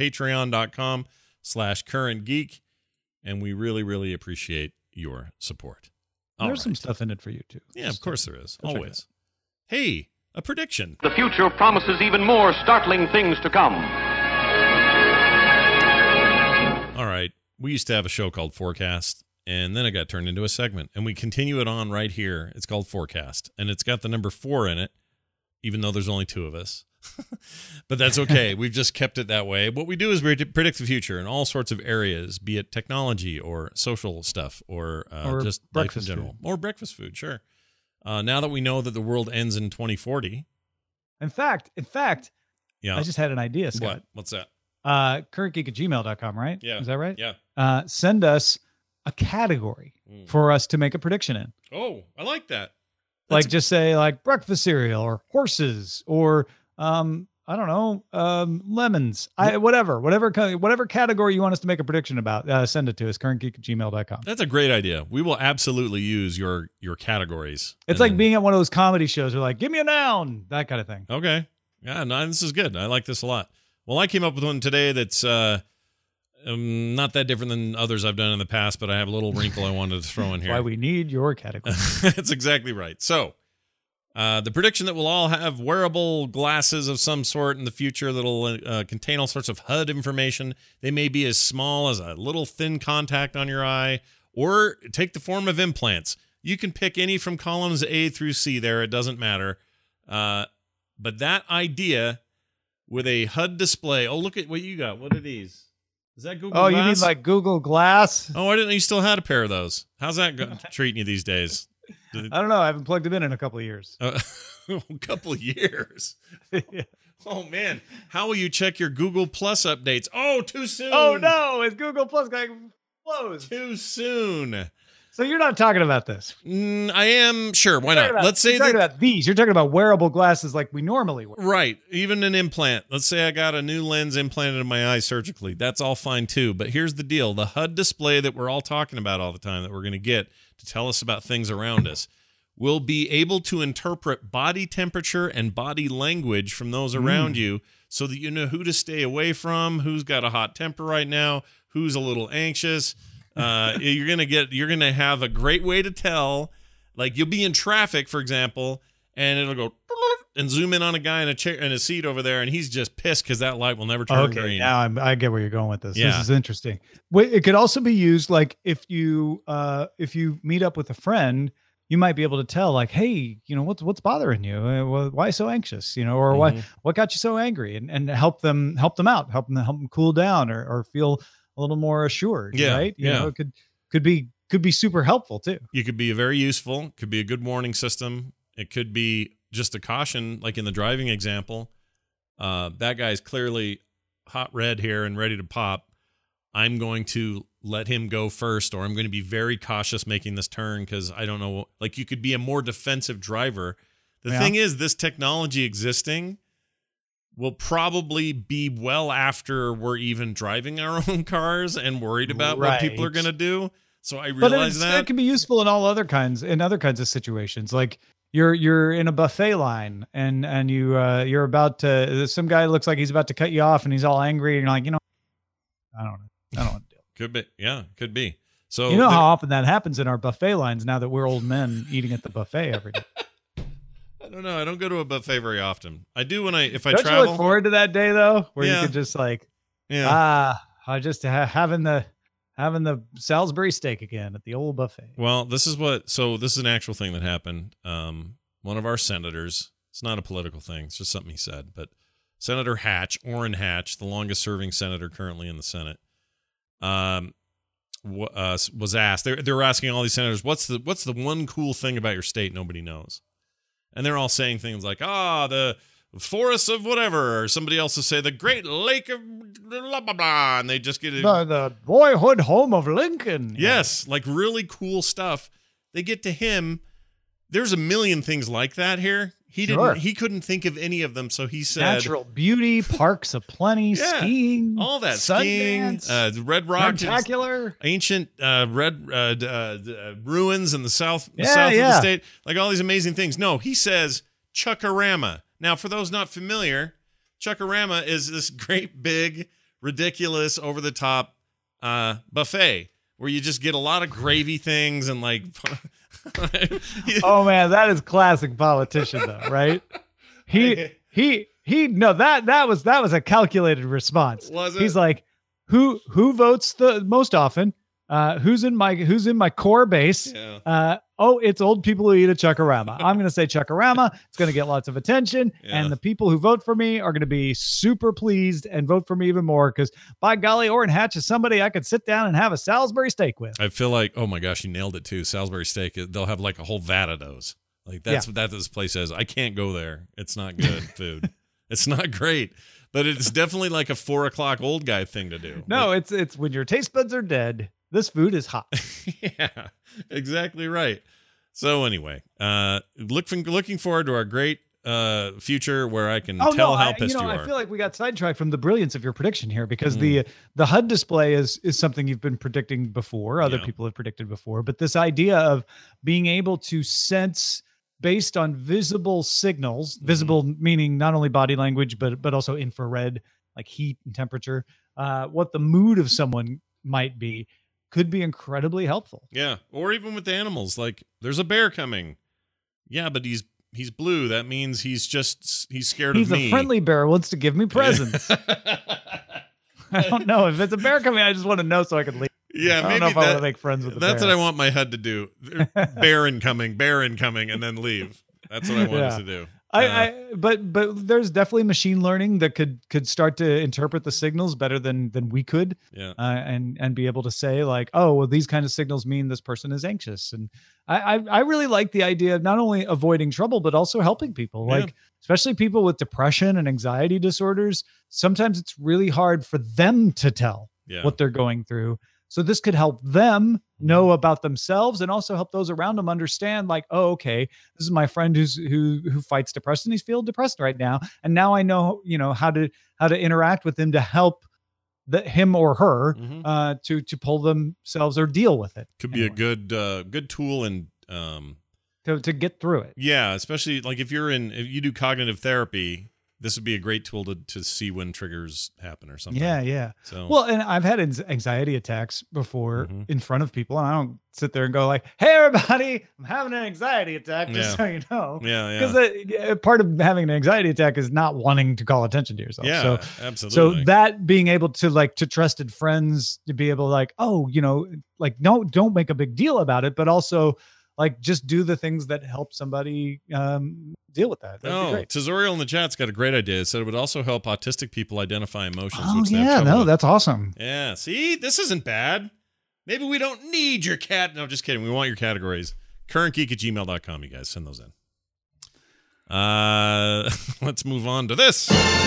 patreon.com/currentgeek. And we really, really appreciate your support. There's some stuff in it for you too. Yeah, of course there is. Go check it Always. Hey, a prediction. The future promises even more startling things to come. all right, we used to have a show called Forecast, and then it got turned into a segment, and we continue it on right here. It's called Forecast, and it's got the number 4 in it, even though there's only 2 of us. But that's okay. We've just kept it that way. What we do is we predict the future in all sorts of areas, be it technology or social stuff or just life in general. Or breakfast food, sure. Now that we know that the world ends in 2040. In fact, yeah. I just had an idea, Scott. What? What's that? currentgeek@gmail.com, right? Yeah. Is that right? Yeah. Send us a category for us to make a prediction in. Oh, I like that. Like just say like breakfast cereal or horses or I don't know, lemons. Whatever category you want us to make a prediction about, send it to us, currentgeek@gmail.com. That's a great idea. We will absolutely use your categories. It's like being at one of those comedy shows where like, give me a noun, that kind of thing. Okay. Yeah, no, this is good. I like this a lot. Well, I came up with one today that's not that different than others I've done in the past, but I have a little wrinkle I wanted to throw in here. Why we need your category. That's exactly right. So, the prediction that we'll all have wearable glasses of some sort in the future that'll contain all sorts of HUD information. They may be as small as a little thin contact on your eye or take the form of implants. You can pick any from columns A through C there. It doesn't matter. But that idea with a HUD display. Oh, look at what you got. What are these? Is that Google Glass? You mean like Google Glass? Oh, I didn't know you still had a pair of those. How's that treating you these days? I don't know. I haven't plugged it in a couple of years. A couple of years. Yeah. Oh, man. How will you check your Google Plus updates? Oh, too soon. Oh, no. It's Google Plus going closed. Too soon. So you're not talking about this. I am. Sure. Why not? Let's say you're talking about these. You're talking about wearable glasses like we normally wear. Right. Even an implant. Let's say I got a new lens implanted in my eye surgically. That's all fine, too. But here's the deal. The HUD display that we're all talking about all the time that we're going to get to tell us about things around us will be able to interpret body temperature and body language from those around you so that you know who to stay away from, who's got a hot temper right now, who's a little anxious. You're gonna have a great way to tell. Like you'll be in traffic, for example, and it'll go and zoom in on a guy in a chair in a seat over there, and he's just pissed because that light will never turn green. Now I get where you're going with this. Yeah. This is interesting. It could also be used like if you meet up with a friend, you might be able to tell like, hey, what's bothering you? Why so anxious? Or what got you so angry? And help them out, help them cool down or feel a little more assured, right? It could be super helpful too. You could be very useful. Could be a good warning system. It could be just a caution, like in the driving example. That guy's clearly hot red here and ready to pop. I'm going to let him go first, or I'm going to be very cautious making this turn because I don't know. Like you could be a more defensive driver. The thing is, this technology existing will probably be well after we're even driving our own cars and worried about what people are going to do. So I realize that it can be useful in other kinds of situations. Like you're in a buffet line and you're about to, some guy looks like he's about to cut you off and he's all angry and you're like, I don't want to do it. Could be. Yeah, could be. So how often that happens in our buffet lines now that we're old men eating at the buffet every day. I don't know. I don't go to a buffet very often. I do if I Don't travel. You look forward to that day though, where you could just like, just having the Salisbury steak again at the old buffet. Well, this is an actual thing that happened. One of our senators, it's not a political thing. It's just something he said, but Senator Hatch, Orrin Hatch, the longest serving senator currently in the Senate, was asked, they were asking all these senators, what's the one cool thing about your state nobody knows? And they're all saying things like, the forests of whatever, or somebody else will say the Great Lake of blah, blah, blah, and they just get the boyhood home of Lincoln. Yes, like really cool stuff. They get to him. There's a million things like that here. He couldn't think of any of them, so he said natural beauty, parks aplenty, skiing, all that skiing, Red Rock, spectacular, ancient red ruins in the south of the state, like all these amazing things. No, he says Chuckarama. Now, for those not familiar, Chuckarama is this great big, ridiculous, over the top buffet where you just get a lot of gravy things and like. Oh man, that is classic politician though, right? That was a calculated response. Was it? He's like, who votes the most often? Who's in my core base? Yeah. It's old people who eat a Chuckarama. I'm going to say Chuckarama. It's going to get lots of attention. Yeah. And the people who vote for me are going to be super pleased and vote for me even more because, by golly, Orrin Hatch is somebody I could sit down and have a Salisbury steak with. I feel like, oh my gosh, you nailed it too. Salisbury steak, they'll have like a whole vat of those. Like that's what this place says. I can't go there. It's not good food. It's not great. But it's definitely like a 4 o'clock old guy thing to do. No, like, it's when your taste buds are dead. This food is hot. Yeah, exactly right. So anyway, looking forward to our great future where I can tell how pissed you are. I feel like we got sidetracked from the brilliance of your prediction here because the HUD display is something you've been predicting before. Other people have predicted before, but this idea of being able to sense based on visible signals, visible meaning not only body language but also infrared, like heat and temperature, what the mood of someone might be. Could be incredibly helpful. Yeah, or even with the animals, like there's a bear coming. Yeah, but he's blue. That means he's scared of me. He's a friendly bear, wants to give me presents. I don't know if it's a bear coming. I just want to know so I can leave. Yeah, I don't know if I want to make friends with the bear. That's what I want my HUD to do. Bear incoming, and then leave. That's what I want us to do. But there's definitely machine learning that could start to interpret the signals better than we could. Yeah. And be able to say like, oh, well, these kind of signals mean this person is anxious. And I really like the idea of not only avoiding trouble, but also helping people, like especially people with depression and anxiety disorders. Sometimes it's really hard for them to tell what they're going through. So this could help them know about themselves and also help those around them understand like, oh, okay, this is my friend who fights depression. He's feeling depressed right now. And now I know, how to interact with him to help him or her to pull themselves or deal with it. Could be a good tool and to get through it. Yeah, especially like if you do cognitive therapy, this would be a great tool to see when triggers happen or something. Yeah. So well, and I've had anxiety attacks before in front of people, and I don't sit there and go like, "Hey, everybody, I'm having an anxiety attack," just so you know. Yeah. Because part of having an anxiety attack is not wanting to call attention to yourself. Yeah, so, absolutely. So that being able to to trusted friends to be able to like, oh, like don't make a big deal about it, but also like just do the things that help somebody deal with that. That'd be great. Tazoriel in the chat's got a great idea. It said it would also help autistic people identify emotions. Oh, which they have trouble with. That's awesome. Yeah, see, this isn't bad. Maybe we don't need your cat. No, just kidding. We want your categories. Currentgeek@gmail.com, you guys. Send those in. Let's move on to this.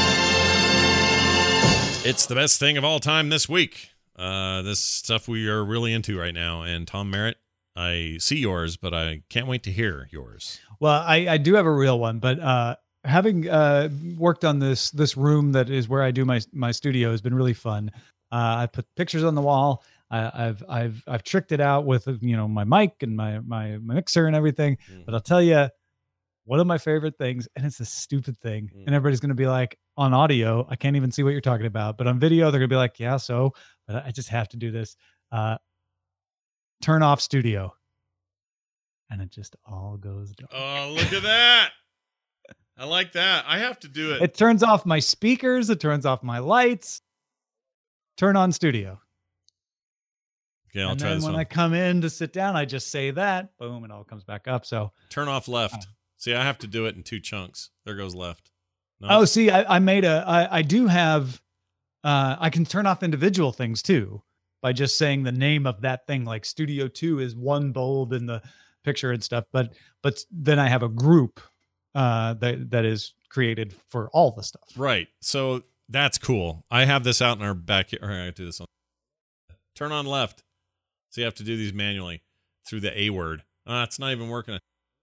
It's the best thing of all time this week. This stuff we are really into right now. And Tom Merritt, I see yours, but I can't wait to hear yours. Well, I do have a real one, but having worked on this room that is where I do my studio has been really fun. I put pictures on the wall. I've tricked it out with my mic and my mixer and everything. But I'll tell you, one of my favorite things, and it's a stupid thing, and everybody's gonna be like, on audio, I can't even see what you're talking about, but on video, they're gonna be like, yeah, so, but I just have to do this. Turn off studio, and it just all goes dark. Oh, look at that. I like that. I have to do it. It turns off my speakers. It turns off my lights. Turn on studio. Okay, I'll try this one. When I come in to sit down, I just say that. Boom, it all comes back up. So turn off left. See, I have to do it in 2 chunks. There goes left. No? Oh, see, I do have, I can turn off individual things too by just saying the name of that thing. Like Studio 2 is one bulb in the picture and stuff, but then I have a group that is created for all the stuff. Right. So that's cool. I have this out in our backyard. I do this on. Turn on left. So you have to do these manually through the A word. It's not even working.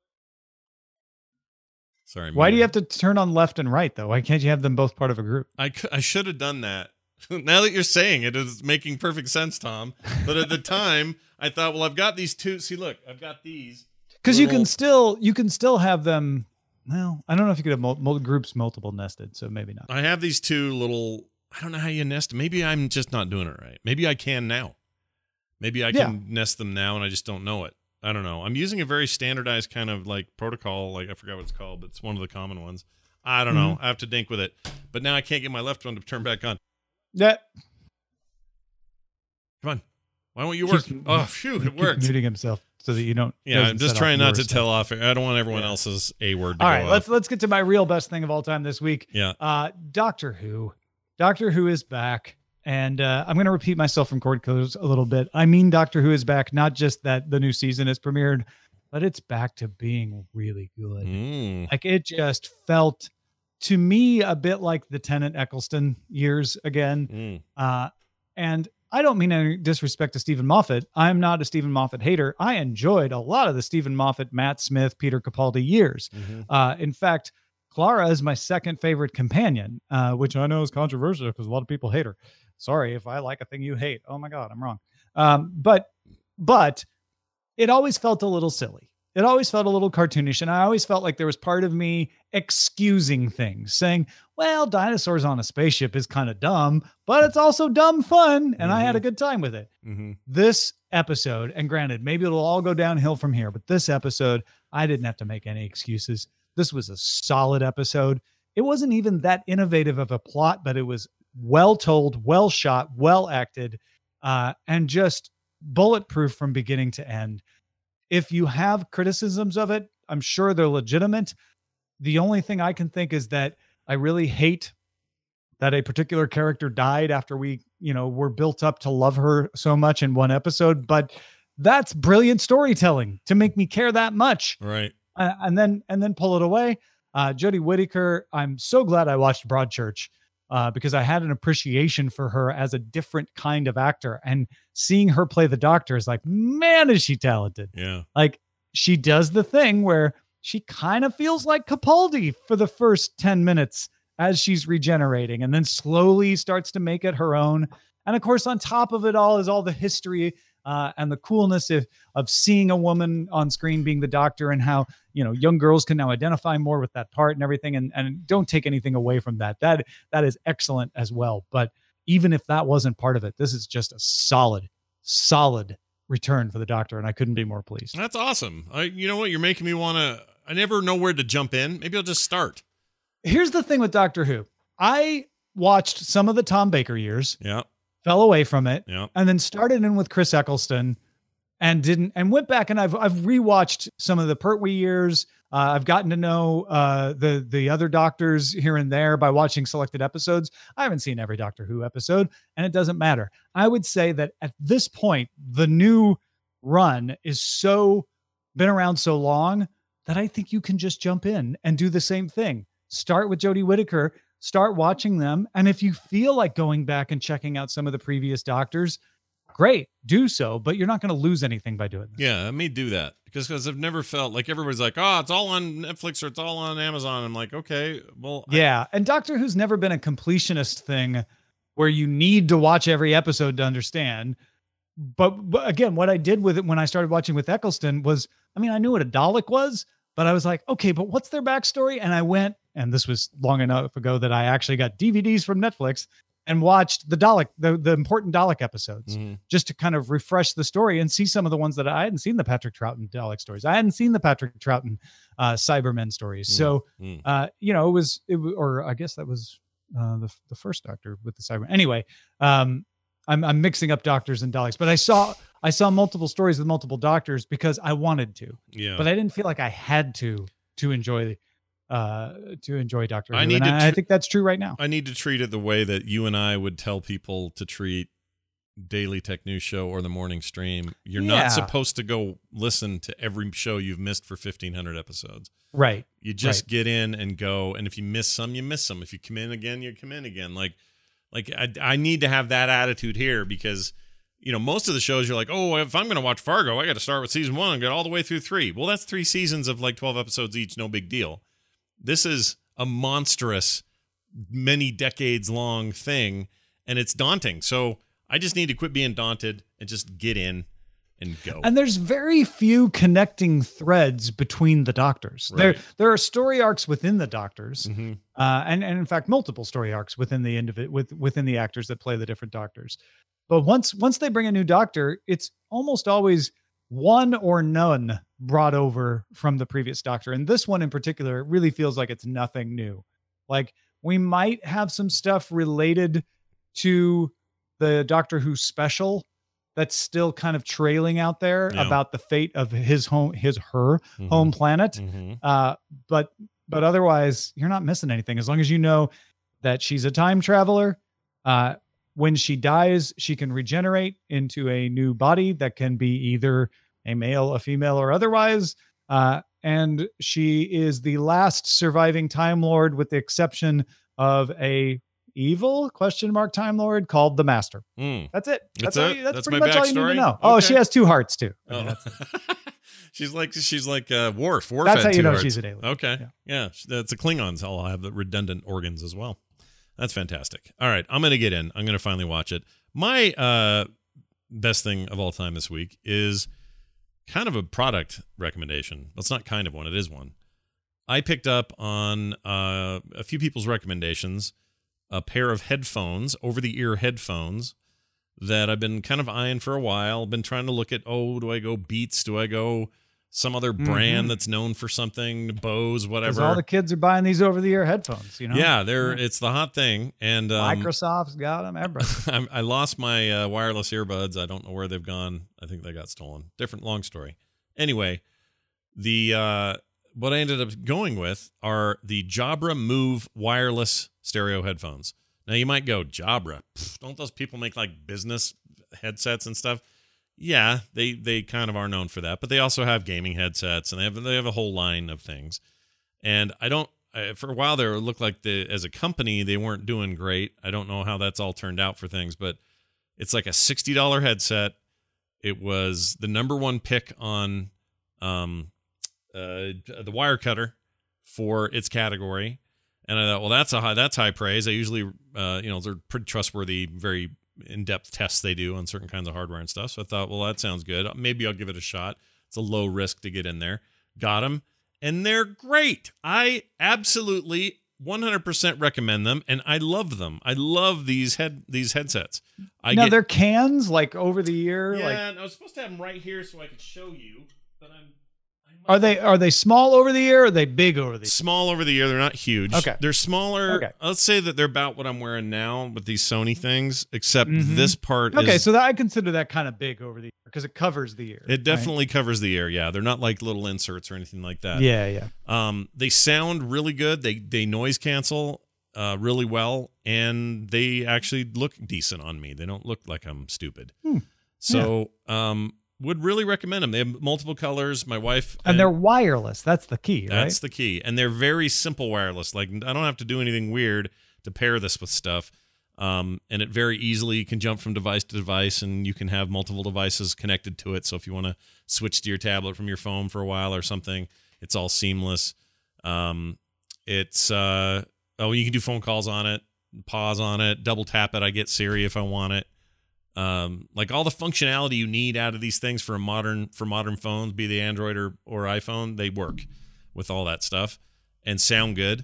Sorry. Why do you have to turn on left and right though? Why can't you have them both part of a group? I should have done that. Now that you're saying it, is making perfect sense, Tom. But at the time, I thought, well, I've got these two. See, look, I've got these. Because you can still have them. Well, I don't know if you could have groups multiple nested, so maybe not. I have these two little. I don't know how you nest. Maybe I'm just not doing it right. Maybe I can now. Maybe I can nest them now, and I just don't know it. I don't know. I'm using a very standardized kind of like protocol. Like I forgot what it's called, but it's one of the common ones. I don't know. I have to dink with it. But now I can't get my left one to turn back on. Yeah. Come on. Why won't you work? Oh, phew, it worked. Muting himself so that you don't. Yeah, I'm just trying not to tell off. I don't want everyone else's A word to all go right, off. let's get to my real best thing of all time this week. Yeah. Doctor Who. Doctor Who is back. And I'm going to repeat myself from Cord Killers a little bit. I mean, Doctor Who is back, not just that the new season is premiered, but it's back to being really good. Like, it just felt to me a bit like the Tennant Eccleston years again. And I don't mean any disrespect to Stephen Moffat. I'm not a Stephen Moffat hater. I enjoyed a lot of the Stephen Moffat, Matt Smith, Peter Capaldi years. In fact, Clara is my second favorite companion, which I know is controversial because a lot of people hate her. Sorry if I like a thing you hate. Oh my God, I'm wrong. But it always felt a little silly. It always felt a little cartoonish. And I always felt like there was part of me excusing things, saying, well, dinosaurs on a spaceship is kind of dumb, but it's also dumb fun. And I had a good time with it. This episode, and granted, maybe it'll all go downhill from here, but this episode, I didn't have to make any excuses. This was a solid episode. It wasn't even that innovative of a plot, but it was well told, well shot, well acted, and just bulletproof from beginning to end. If you have criticisms of it, I'm sure they're legitimate. The only thing I can think is that I really hate that a particular character died after we, were built up to love her so much in one episode, but that's brilliant storytelling to make me care that much. Right. And then pull it away. Jodie Whittaker, I'm so glad I watched Broadchurch because I had an appreciation for her as a different kind of actor, and seeing her play the Doctor is like, man, is she talented. Yeah. Like, she does the thing where she kind of feels like Capaldi for the first 10 minutes as she's regenerating, and then slowly starts to make it her own. And of course, on top of it all is all the history and the coolness of seeing a woman on screen being the Doctor, and how, young girls can now identify more with that part and everything. And don't take anything away from that. That is excellent as well. But even if that wasn't part of it, this is just a solid return for the Doctor. And I couldn't be more pleased. That's awesome. You know what? You're making me I never know where to jump in. Maybe I'll just start. Here's the thing with Doctor Who. I watched some of the Tom Baker years. Yeah. Fell away from it, yeah, and then started in with Chris Eccleston, and went back, and I've rewatched some of the Pertwee years. I've gotten to know the other Doctors here and there by watching selected episodes. I haven't seen every Doctor Who episode, and it doesn't matter. I would say that at this point, the new run is been around so long that I think you can just jump in and do the same thing. Start with Jodie Whittaker. Start watching them. And if you feel like going back and checking out some of the previous Doctors, great, do so, but you're not going to lose anything by doing that. Yeah, I may do that because I've never felt like everybody's like, oh, it's all on Netflix or it's all on Amazon. I'm like, okay, well. Yeah. And Doctor Who's never been a completionist thing where you need to watch every episode to understand. But again, what I did with it when I started watching with Eccleston was, I knew what a Dalek was, but I was like, okay, but what's their backstory? And I went, and this was long enough ago that I actually got DVDs from Netflix and watched the Dalek, the important Dalek episodes, just to kind of refresh the story and see some of the ones that I hadn't seen, the Patrick Troughton Dalek stories. I hadn't seen the Patrick Troughton Cybermen stories. So, or I guess that was the first Doctor with the Cybermen. Anyway, I'm mixing up Doctors and Daleks, but I saw multiple stories with multiple Doctors because I wanted to, but I didn't feel like I had to enjoy Doctor Who. I think that's true right now. I need to treat it the way that you and I would tell people to treat Daily Tech News Show or the morning stream. You're not supposed to go listen to every show you've missed for 1,500 episodes. Right. You just get in and go, and if you miss some, you miss some. If you come in again, you come in again. Like I need to have that attitude here because, most of the shows you're like, oh, if I'm going to watch Fargo, I got to start with season 1 and get all the way through 3. Well, that's 3 seasons of like 12 episodes each. No big deal. This is a monstrous, many decades long thing, and it's daunting. So I just need to quit being daunted and just get in and go. And there's very few connecting threads between the Doctors. Right. There are story arcs within the Doctors, and in fact multiple story arcs within the within the actors that play the different Doctors. But once they bring a new Doctor, it's almost always one or none brought over from the previous Doctor. And this one in particular, it really feels like it's nothing new. Like, we might have some stuff related to the Doctor Who special that's still kind of trailing out there Yeah. about the fate of her Mhm. home planet. Mhm. But otherwise, you're not missing anything as long as you know that she's a time traveler. When she dies, she can regenerate into a new body that can be either a male, a female, or otherwise. And she is the last surviving Time Lord, with the exception of a evil Time Lord called the Master. Mm. That's it. That's all it? you- that's That's pretty my much all you need to backstory? know. Oh, Okay. she has 2 hearts too. I mean, Oh. she's like Worf. Worf That's had how you 2 know hearts. she's an alien. Okay. Yeah. Yeah. That's the Klingons. All have the redundant organs as well. That's fantastic. All right. I'm going to get in. I'm going to finally watch it. My best thing of all time this week is kind of a product recommendation. It's not kind of one. It is one. I picked up on a few people's recommendations a pair of headphones, over-the-ear headphones, that I've been kind of eyeing for a while. Been trying to look at, do I go Beats? Do I go some other brand that's known for something? Bose, whatever. Because all the kids are buying these over-the-ear headphones, you know? Yeah, it's the hot thing. And Microsoft's got them. Everybody. I lost my wireless earbuds. I don't know where they've gone. I think they got stolen. Long story. Anyway, what I ended up going with are the Jabra Move wireless stereo headphones. Now you might go, Jabra, don't those people make like business headsets and stuff? Yeah, they kind of are known for that, but they also have gaming headsets, and they have a whole line of things. And for a while there, it looked like as a company they weren't doing great. I don't know how that's all turned out for things, but it's like a $60 headset. It was the number one pick on the Wirecutter for its category, and I thought, well, that's high praise. I usually, they're pretty trustworthy, very in-depth tests they do on certain kinds of hardware and stuff. So I thought, well, that sounds good. Maybe I'll give it a shot. It's a low risk to get in there. Got them, and they're great. I absolutely 100% recommend them, and I love them. I love these headsets. They're cans, like over the ear. Yeah, like, and I was supposed to have them right here so I could show you, but are they small over the ear, or are they big over the ear? Small over the ear. They're not huge. Okay. They're smaller. Okay. Let's say that they're about what I'm wearing now with these Sony things, except this part Okay, is... so I consider that kind of big over the ear because it covers the ear. It definitely covers the ear, yeah. They're not like little inserts or anything like that. Yeah, yeah. They sound really good. They noise cancel really well, and they actually look decent on me. They don't look like I'm stupid. So, would really recommend them. They have multiple colors. My wife... And they're wireless. That's the key, right? That's the key. And they're very simple wireless. Like, I don't have to do anything weird to pair this with stuff. And it very easily can jump from device to device, and you can have multiple devices connected to it. So if you want to switch to your tablet from your phone for a while or something, it's all seamless. You can do phone calls on it, pause on it, double tap it. I get Siri if I want it. Like all the functionality you need out of these things for modern phones, be they Android or iPhone, they work with all that stuff and sound good.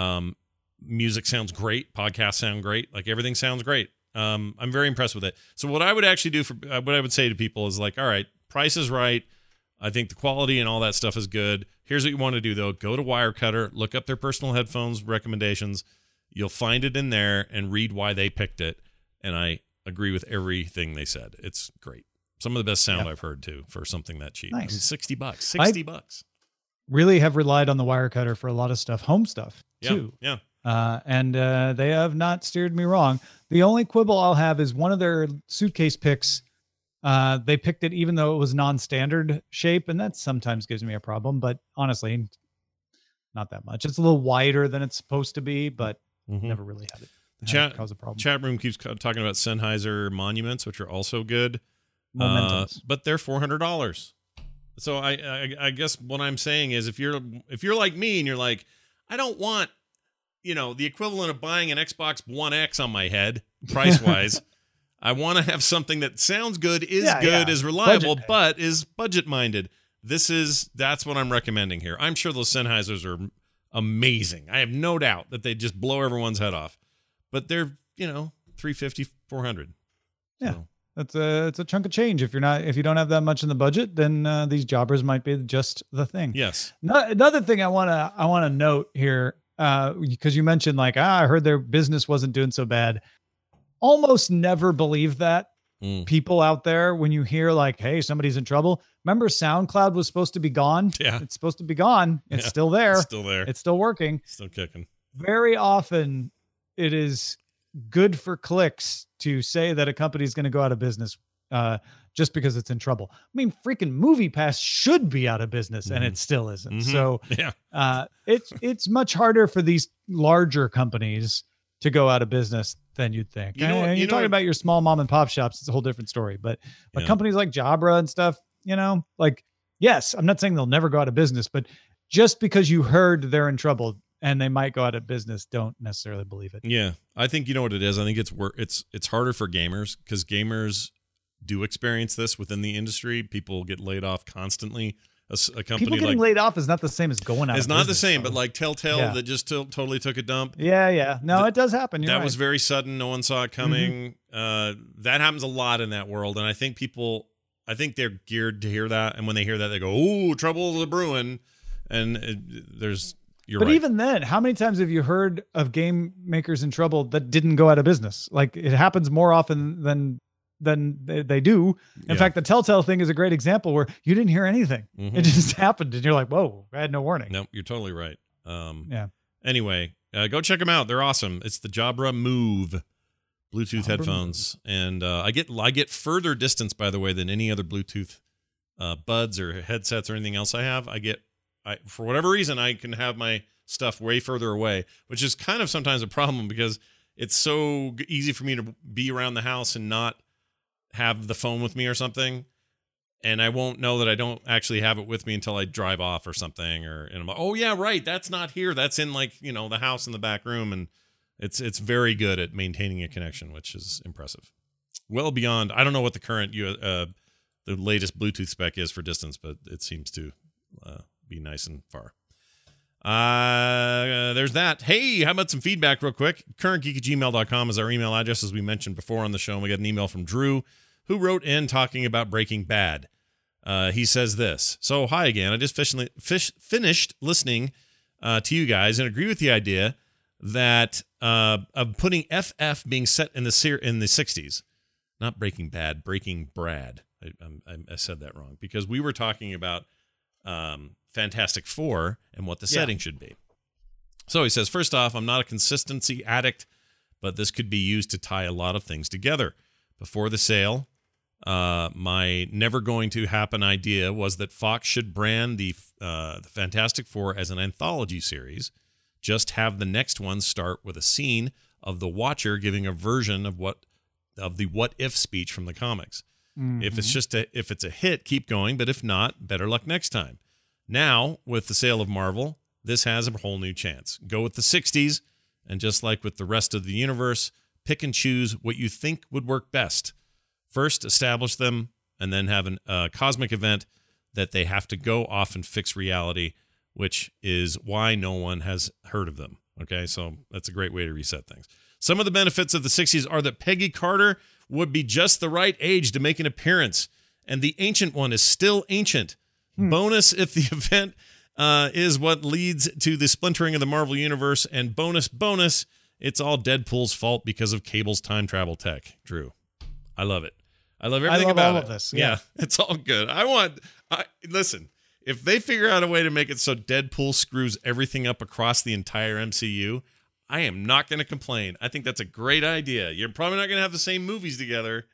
Music sounds great. Podcasts sound great. Like everything sounds great. I'm very impressed with it. So what I would actually do what I would say to people is like, all right, price is right. I think the quality and all that stuff is good. Here's what you want to do though. Go to Wirecutter, look up their personal headphones recommendations. You'll find it in there and read why they picked it. And I agree with everything they said. It's great. Some of the best sound I've heard too for something that cheap. Nice. $60. $60. Really have relied on the Wirecutter for a lot of stuff, home stuff too. Yeah. And they have not steered me wrong. The only quibble I'll have is one of their suitcase picks. They picked it even though it was non-standard shape, and that sometimes gives me a problem. But honestly, not that much. It's a little wider than it's supposed to be, but never really had it. Cause a problem. Chat room keeps talking about Sennheiser Monuments, which are also good, but they're $400. So I guess what I'm saying is if you're like me and you're like, I don't want the equivalent of buying an Xbox One X on my head price wise. I want to have something that sounds good, is reliable, but is budget minded. That's what I'm recommending here. I'm sure those Sennheisers are amazing. I have no doubt that they just blow everyone's head off. But they're, $350, $400. Yeah. So. It's a chunk of change. If you don't have that much in the budget, then these Jabras might be just the thing. Yes. Another thing I want to note here, because you mentioned I heard their business wasn't doing so bad. Almost never believe that. people out there, when you hear like, hey, somebody's in trouble. Remember SoundCloud was supposed to be gone? Yeah. It's supposed to be gone. It's Yeah. still there. It's still there. It's still working. Still kicking. Very often it is good for clicks to say that a company is going to go out of business just because it's in trouble. I mean, freaking MoviePass should be out of business and it still isn't. So yeah, it's much harder for these larger companies to go out of business than you'd think. You're talking about your small mom and pop shops. It's a whole different story, but companies like Jabra and stuff, like, yes, I'm not saying they'll never go out of business, but just because you heard they're in trouble and they might go out of business, don't necessarily believe it. Yeah. I think you know what it is. I think it's harder for gamers because gamers do experience this within the industry. People get laid off constantly. A company people getting laid off is not the same as going out. It's of not business, the same, so. but like Telltale that just totally took a dump. Yeah. No, it does happen. That was very sudden. No one saw it coming. That happens a lot in that world, and I think they're geared to hear that, and when they hear that, they go, "Oh, trouble is brewing." And you're but right. even then, how many times have you heard of game makers in trouble that didn't go out of business? Like, it happens more often than they do. In fact, the Telltale thing is a great example where you didn't hear anything. It just happened, and you're like, "Whoa, I had no warning." No, you're totally right. Yeah. Anyway, go check them out. They're awesome. It's the Jabra Move Bluetooth headphones, and I get further distance, by the way, than any other Bluetooth buds or headsets or anything else I have. For whatever reason, I can have my stuff way further away, which is kind of sometimes a problem because it's so easy for me to be around the house and not have the phone with me or something. And I won't know that I don't actually have it with me until I drive off or something. And I'm like, oh yeah, right. That's not here. That's in the house in the back room. And it's very good at maintaining a connection, which is impressive. Well beyond, I don't know what the current, the latest Bluetooth spec is for distance, but it seems to be nice and far. There's that. Hey, how about some feedback real quick? currentgeek@gmail.com is our email address, as we mentioned before on the show. And we got an email from Drew, who wrote in talking about Breaking Bad. He says this. So, hi again. I just finished listening to you guys and agree with the idea that of putting FF being set in the 60s. Not Breaking Bad, Breaking Brad. I said that wrong because we were talking about Fantastic Four and what the setting should be. So he says, first off, I'm not a consistency addict, but this could be used to tie a lot of things together. Before the sale, my never going to happen idea was that Fox should brand the Fantastic Four as an anthology series. Just have the next one start with a scene of the Watcher giving a version of the what if speech from the comics. If it's a hit, keep going, but if not, better luck next time. Now, with the sale of Marvel, this has a whole new chance. Go with the 60s, and just like with the rest of the universe, pick and choose what you think would work best. First, establish them, and then have a cosmic event that they have to go off and fix reality, which is why no one has heard of them. Okay, so that's a great way to reset things. Some of the benefits of the 60s are that Peggy Carter would be just the right age to make an appearance, and the Ancient One is still ancient. Bonus if the event is what leads to the splintering of the Marvel Universe, and bonus, it's all Deadpool's fault because of Cable's time travel tech. Drew, I love it. I love everything about all it. of this. Yeah, it's all good. Listen, if they figure out a way to make it so Deadpool screws everything up across the entire MCU, I am not going to complain. I think that's a great idea. You're probably not going to have the same movies together,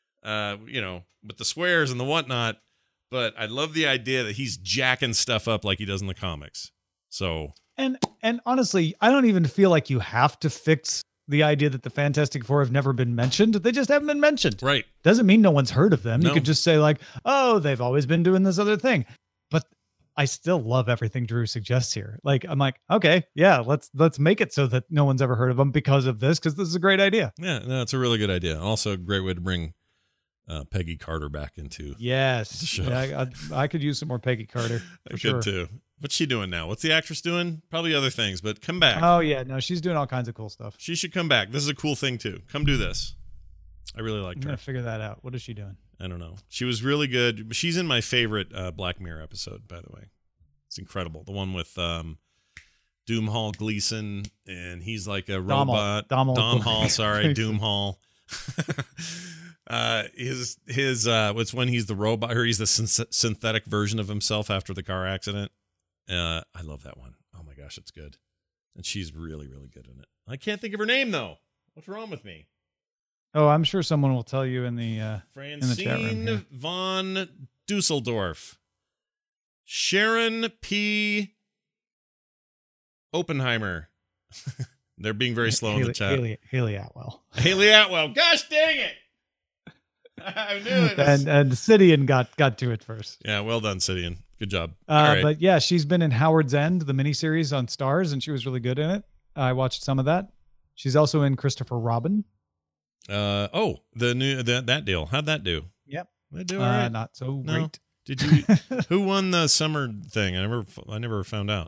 with the swears and the whatnot, but I love the idea that he's jacking stuff up like he does in the comics. So, and honestly, I don't even feel like you have to fix the idea that the Fantastic Four have never been mentioned. They just haven't been mentioned. Right. Doesn't mean no one's heard of them. No. You could just say like, oh, they've always been doing this other thing. But I still love everything Drew suggests here. Like, I'm like, okay, yeah, let's make it so that no one's ever heard of them because of this, because this is a great idea. Yeah, no, it's a really good idea. Also a great way to bring Peggy Carter back into the show. Yeah, I could use some more Peggy Carter. I could too. What's she doing now? What's the actress doing? Probably other things, but come back. Oh yeah, no, she's doing all kinds of cool stuff. She should come back. This is a cool thing too. Come do this. I really liked I'm her. gonna figure that out. What is she doing? I don't know. She was really good. She's in my favorite Black Mirror episode, by the way. It's incredible. The one with Doomhall Gleason, and he's like a robot. Dom Hall, sorry, Doomhall. it's when he's the robot, or he's the synthetic version of himself after the car accident. I love that one. Oh my gosh, it's good. And she's really, really good in it. I can't think of her name though. What's wrong with me? Oh, I'm sure someone will tell you in the chat room Francine here. von Dusseldorf. Sharon P. Oppenheimer. They're being very slow in the chat. Haley Atwell. Haley Atwell. Gosh dang it! I knew it. And Sidian got to it first. Yeah, well done, Sidian. Good job. All right. But yeah, she's been in Howard's End, the miniseries on Starz, and she was really good in it. I watched some of that. She's also in Christopher Robin. The new that deal. How'd that do? Yep. That do all right? Not so No. great. Did you? Who won the summer thing? I never found out.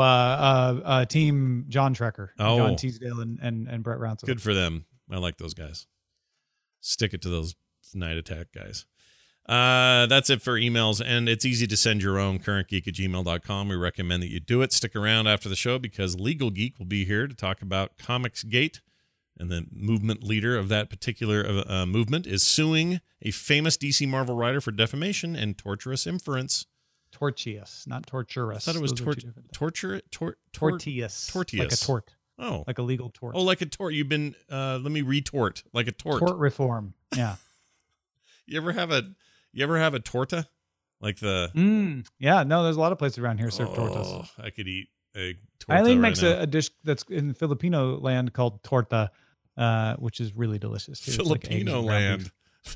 Team John Trekker. Oh. John Teasdale and Brett Rounsel. Good for them. I like those guys. Stick it to those Night Attack guys. That's it for emails, and it's easy to send your own, currentgeek@gmail.com. We recommend that you do it. Stick around after the show because Legal Geek will be here to talk about Comicsgate, and the movement leader of that particular movement is suing a famous DC Marvel writer for defamation and torturous inference. Tortious, not torturous. I thought it was tortious. tortious. Like a tort. Oh. Like a legal tort. Oh, like a tort. You've been, let me retort. Like a tort. Tort reform. Yeah. You ever have a torta? Like the... Yeah, no, there's a lot of places around here serve tortas. I could eat a torta Eileen right makes now. a dish that's in Filipino land called torta, which is really delicious. Too. Filipino land.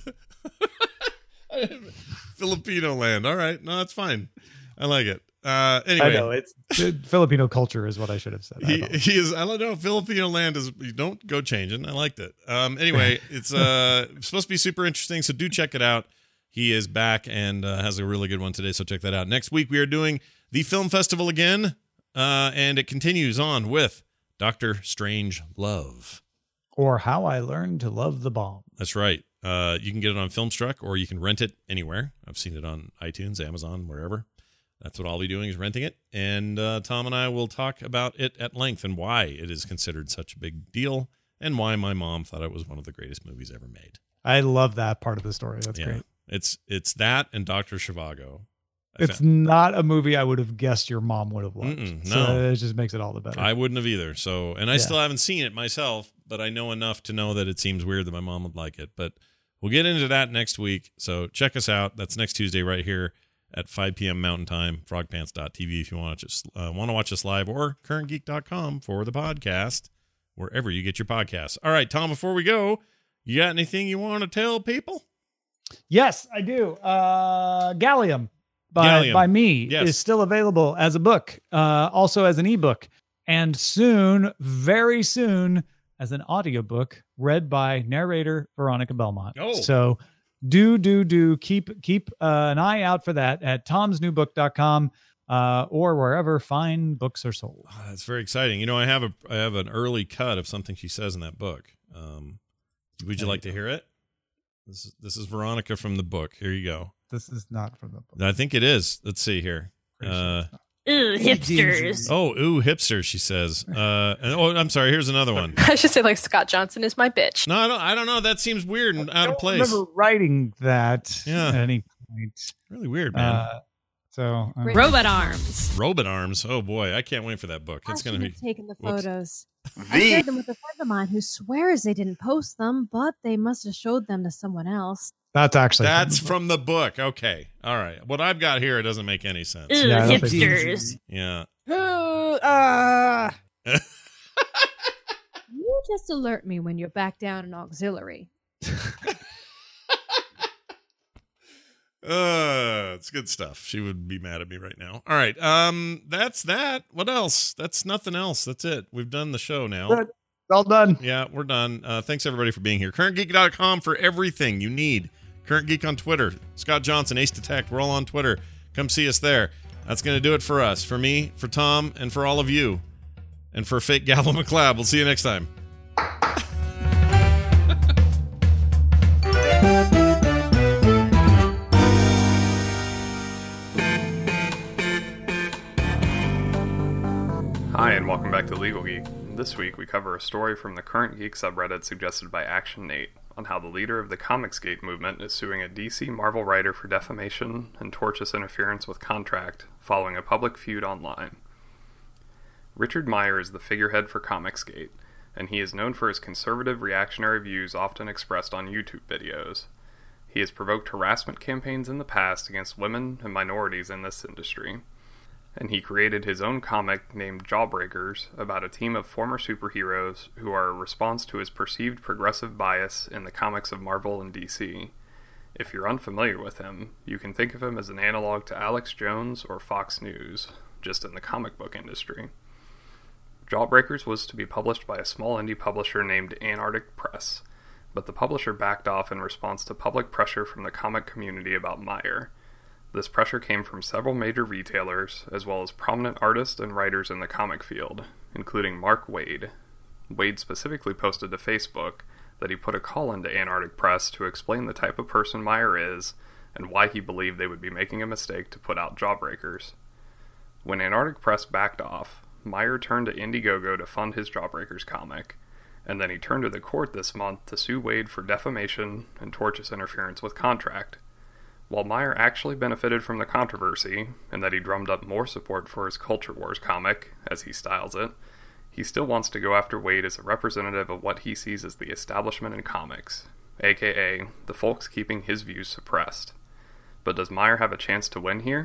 Filipino land. All right. No, that's fine. I like it. Anyway. I know it's Filipino culture is what I should have said. He is. I don't know. Filipino land is. You don't go changing. I liked it. Anyway, it's supposed to be super interesting. So do check it out. He is back and has a really good one today. So check that out. Next week we are doing the film festival again, and it continues on with Doctor Strange Love, or How I Learned to Love the Bomb. That's right. You can get it on Filmstruck, or you can rent it anywhere. I've seen it on iTunes, Amazon, wherever. That's what I'll be doing, is renting it. And Tom and I will talk about it at length and why it is considered such a big deal and why my mom thought it was one of the greatest movies ever made. I love that part of the story. That's great. It's that and Dr. Zhivago. It's not a movie I would have guessed your mom would have loved. No. So it just makes it all the better. I wouldn't have either. So, and I still haven't seen it myself, but I know enough to know that it seems weird that my mom would like it. But we'll get into that next week. So check us out. That's next Tuesday right here at 5 p.m. Mountain Time, frogpants.tv if you want to watch us live, or currentgeek.com for the podcast, wherever you get your podcasts. All right, Tom, before we go, you got anything you want to tell people? Yes, I do. Gallium by me is still available as a book, also as an ebook, and soon, very soon, as an audiobook read by narrator Veronica Belmont. Oh. So keep an eye out for that at tomsnewbook.com or wherever fine books are sold. Oh, that's very exciting. You know, I have an early cut of something she says in that book. Would you like to hear it? This is Veronica from the book. Here you go. This is not from the book. I think it is. Let's see here. Ooh, hipsters. Ooh, hipsters, she says. I'm sorry. Here's another one. I should say, like, Scott Johnson is my bitch. No, I don't know. That seems weird and out of place. I remember writing that at any point. Really weird, man. Robot Arms. Robot Arms. Oh, boy. I can't wait for that book. It's going to be... taken the photos. I shared them with a friend of mine who swears they didn't post them, but they must have showed them to someone else. That's from the book. Okay. All right. What I've got here, it doesn't make any sense. Ooh, hipsters. Yeah. You just alert me when you're back down in auxiliary. It's good stuff. She would be mad at me right now. All right. That's that. What else? That's nothing else. That's it. We've done the show now. Good. All done. Yeah, we're done. Thanks everybody for being here. CurrentGeek.com for everything you need. Current Geek on Twitter. Scott Johnson, Ace Detect. We're all on Twitter. Come see us there. That's going to do it for us. For me, for Tom, and for all of you. And for fake Gallo McLeod. We'll see you next time. Hi, and welcome back to Legal Geek. This week we cover a story from the Current Geek subreddit suggested by Action Nate. on how the leader of the Comicsgate movement is suing a DC Marvel writer for defamation and tortious interference with contract following a public feud online. Richard Meyer is the figurehead for Comicsgate, and he is known for his conservative reactionary views often expressed on YouTube videos. He has provoked harassment campaigns in the past against women and minorities in this industry, and he created his own comic named Jawbreakers about a team of former superheroes who are a response to his perceived progressive bias in the comics of Marvel and DC. If you're unfamiliar with him, you can think of him as an analog to Alex Jones or Fox News, just in the comic book industry. Jawbreakers was to be published by a small indie publisher named Antarctic Press, but the publisher backed off in response to public pressure from the comic community about Meyer. This pressure came from several major retailers, as well as prominent artists and writers in the comic field, including Mark Waid. Waid specifically posted to Facebook that he put a call into Antarctic Press to explain the type of person Meyer is and why he believed they would be making a mistake to put out Jawbreakers. When Antarctic Press backed off, Meyer turned to Indiegogo to fund his Jawbreakers comic, and then he turned to the court this month to sue Waid for defamation and tortious interference with contract. While Meyer actually benefited from the controversy, and that he drummed up more support for his Culture Wars comic, as he styles it, he still wants to go after Waid as a representative of what he sees as the establishment in comics, aka the folks keeping his views suppressed. But does Meyer have a chance to win here?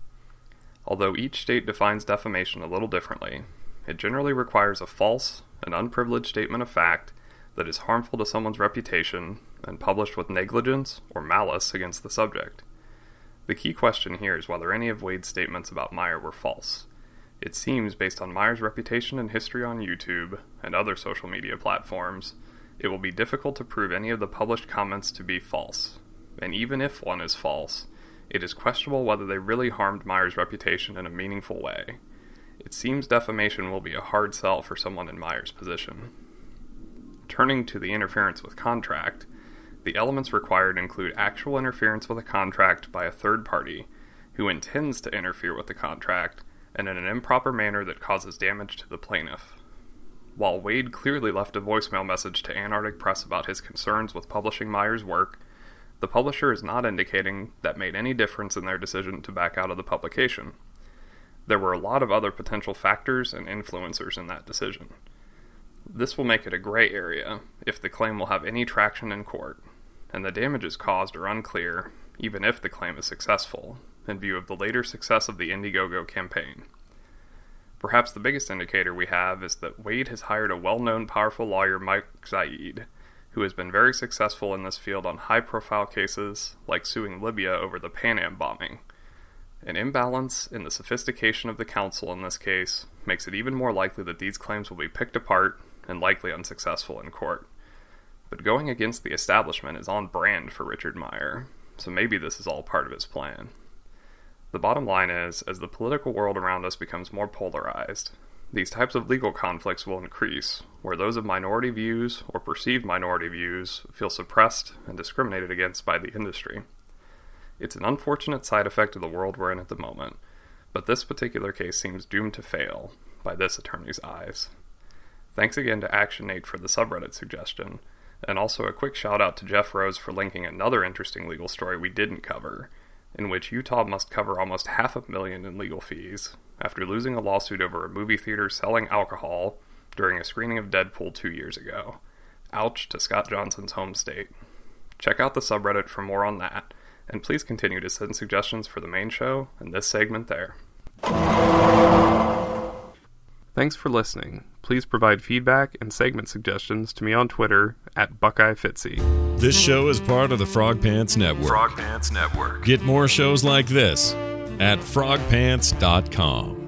Although each state defines defamation a little differently, it generally requires a false and unprivileged statement of fact that is harmful to someone's reputation and published with negligence or malice against the subject. The key question here is whether any of Waid's statements about Meyer were false. It seems, based on Meyer's reputation and history on YouTube and other social media platforms, it will be difficult to prove any of the published comments to be false. And even if one is false, it is questionable whether they really harmed Meyer's reputation in a meaningful way. It seems defamation will be a hard sell for someone in Meyer's position. Turning to the interference with contract, the elements required include actual interference with a contract by a third party who intends to interfere with the contract and in an improper manner that causes damage to the plaintiff. While Waid clearly left a voicemail message to Antarctic Press about his concerns with publishing Meyer's work, the publisher is not indicating that made any difference in their decision to back out of the publication. There were a lot of other potential factors and influencers in that decision. This will make it a gray area if the claim will have any traction in court, and the damages caused are unclear, even if the claim is successful, in view of the later success of the Indiegogo campaign. Perhaps the biggest indicator we have is that Waid has hired a well-known powerful lawyer, Mike Zaid, who has been very successful in this field on high-profile cases like suing Libya over the Pan Am bombing. An imbalance in the sophistication of the counsel in this case makes it even more likely that these claims will be picked apart and likely unsuccessful in court. But going against the establishment is on brand for Richard Meyer, so maybe this is all part of his plan. The bottom line is, as the political world around us becomes more polarized, these types of legal conflicts will increase, where those of minority views or perceived minority views feel suppressed and discriminated against by the industry. It's an unfortunate side effect of the world we're in at the moment, but this particular case seems doomed to fail, by this attorney's eyes. Thanks again to ActionNate for the subreddit suggestion, and also a quick shout out to Jeff Rose for linking another interesting legal story we didn't cover, in which Utah must cover almost $500,000 in legal fees after losing a lawsuit over a movie theater selling alcohol during a screening of Deadpool 2 years ago. Ouch to Scott Johnson's home state. Check out the subreddit for more on that, and please continue to send suggestions for the main show and this segment there. Thanks for listening. Please provide feedback and segment suggestions to me on Twitter at BuckeyeFitzy. This show is part of the Frog Pants Network. Frog Pants Network. Get more shows like this at frogpants.com.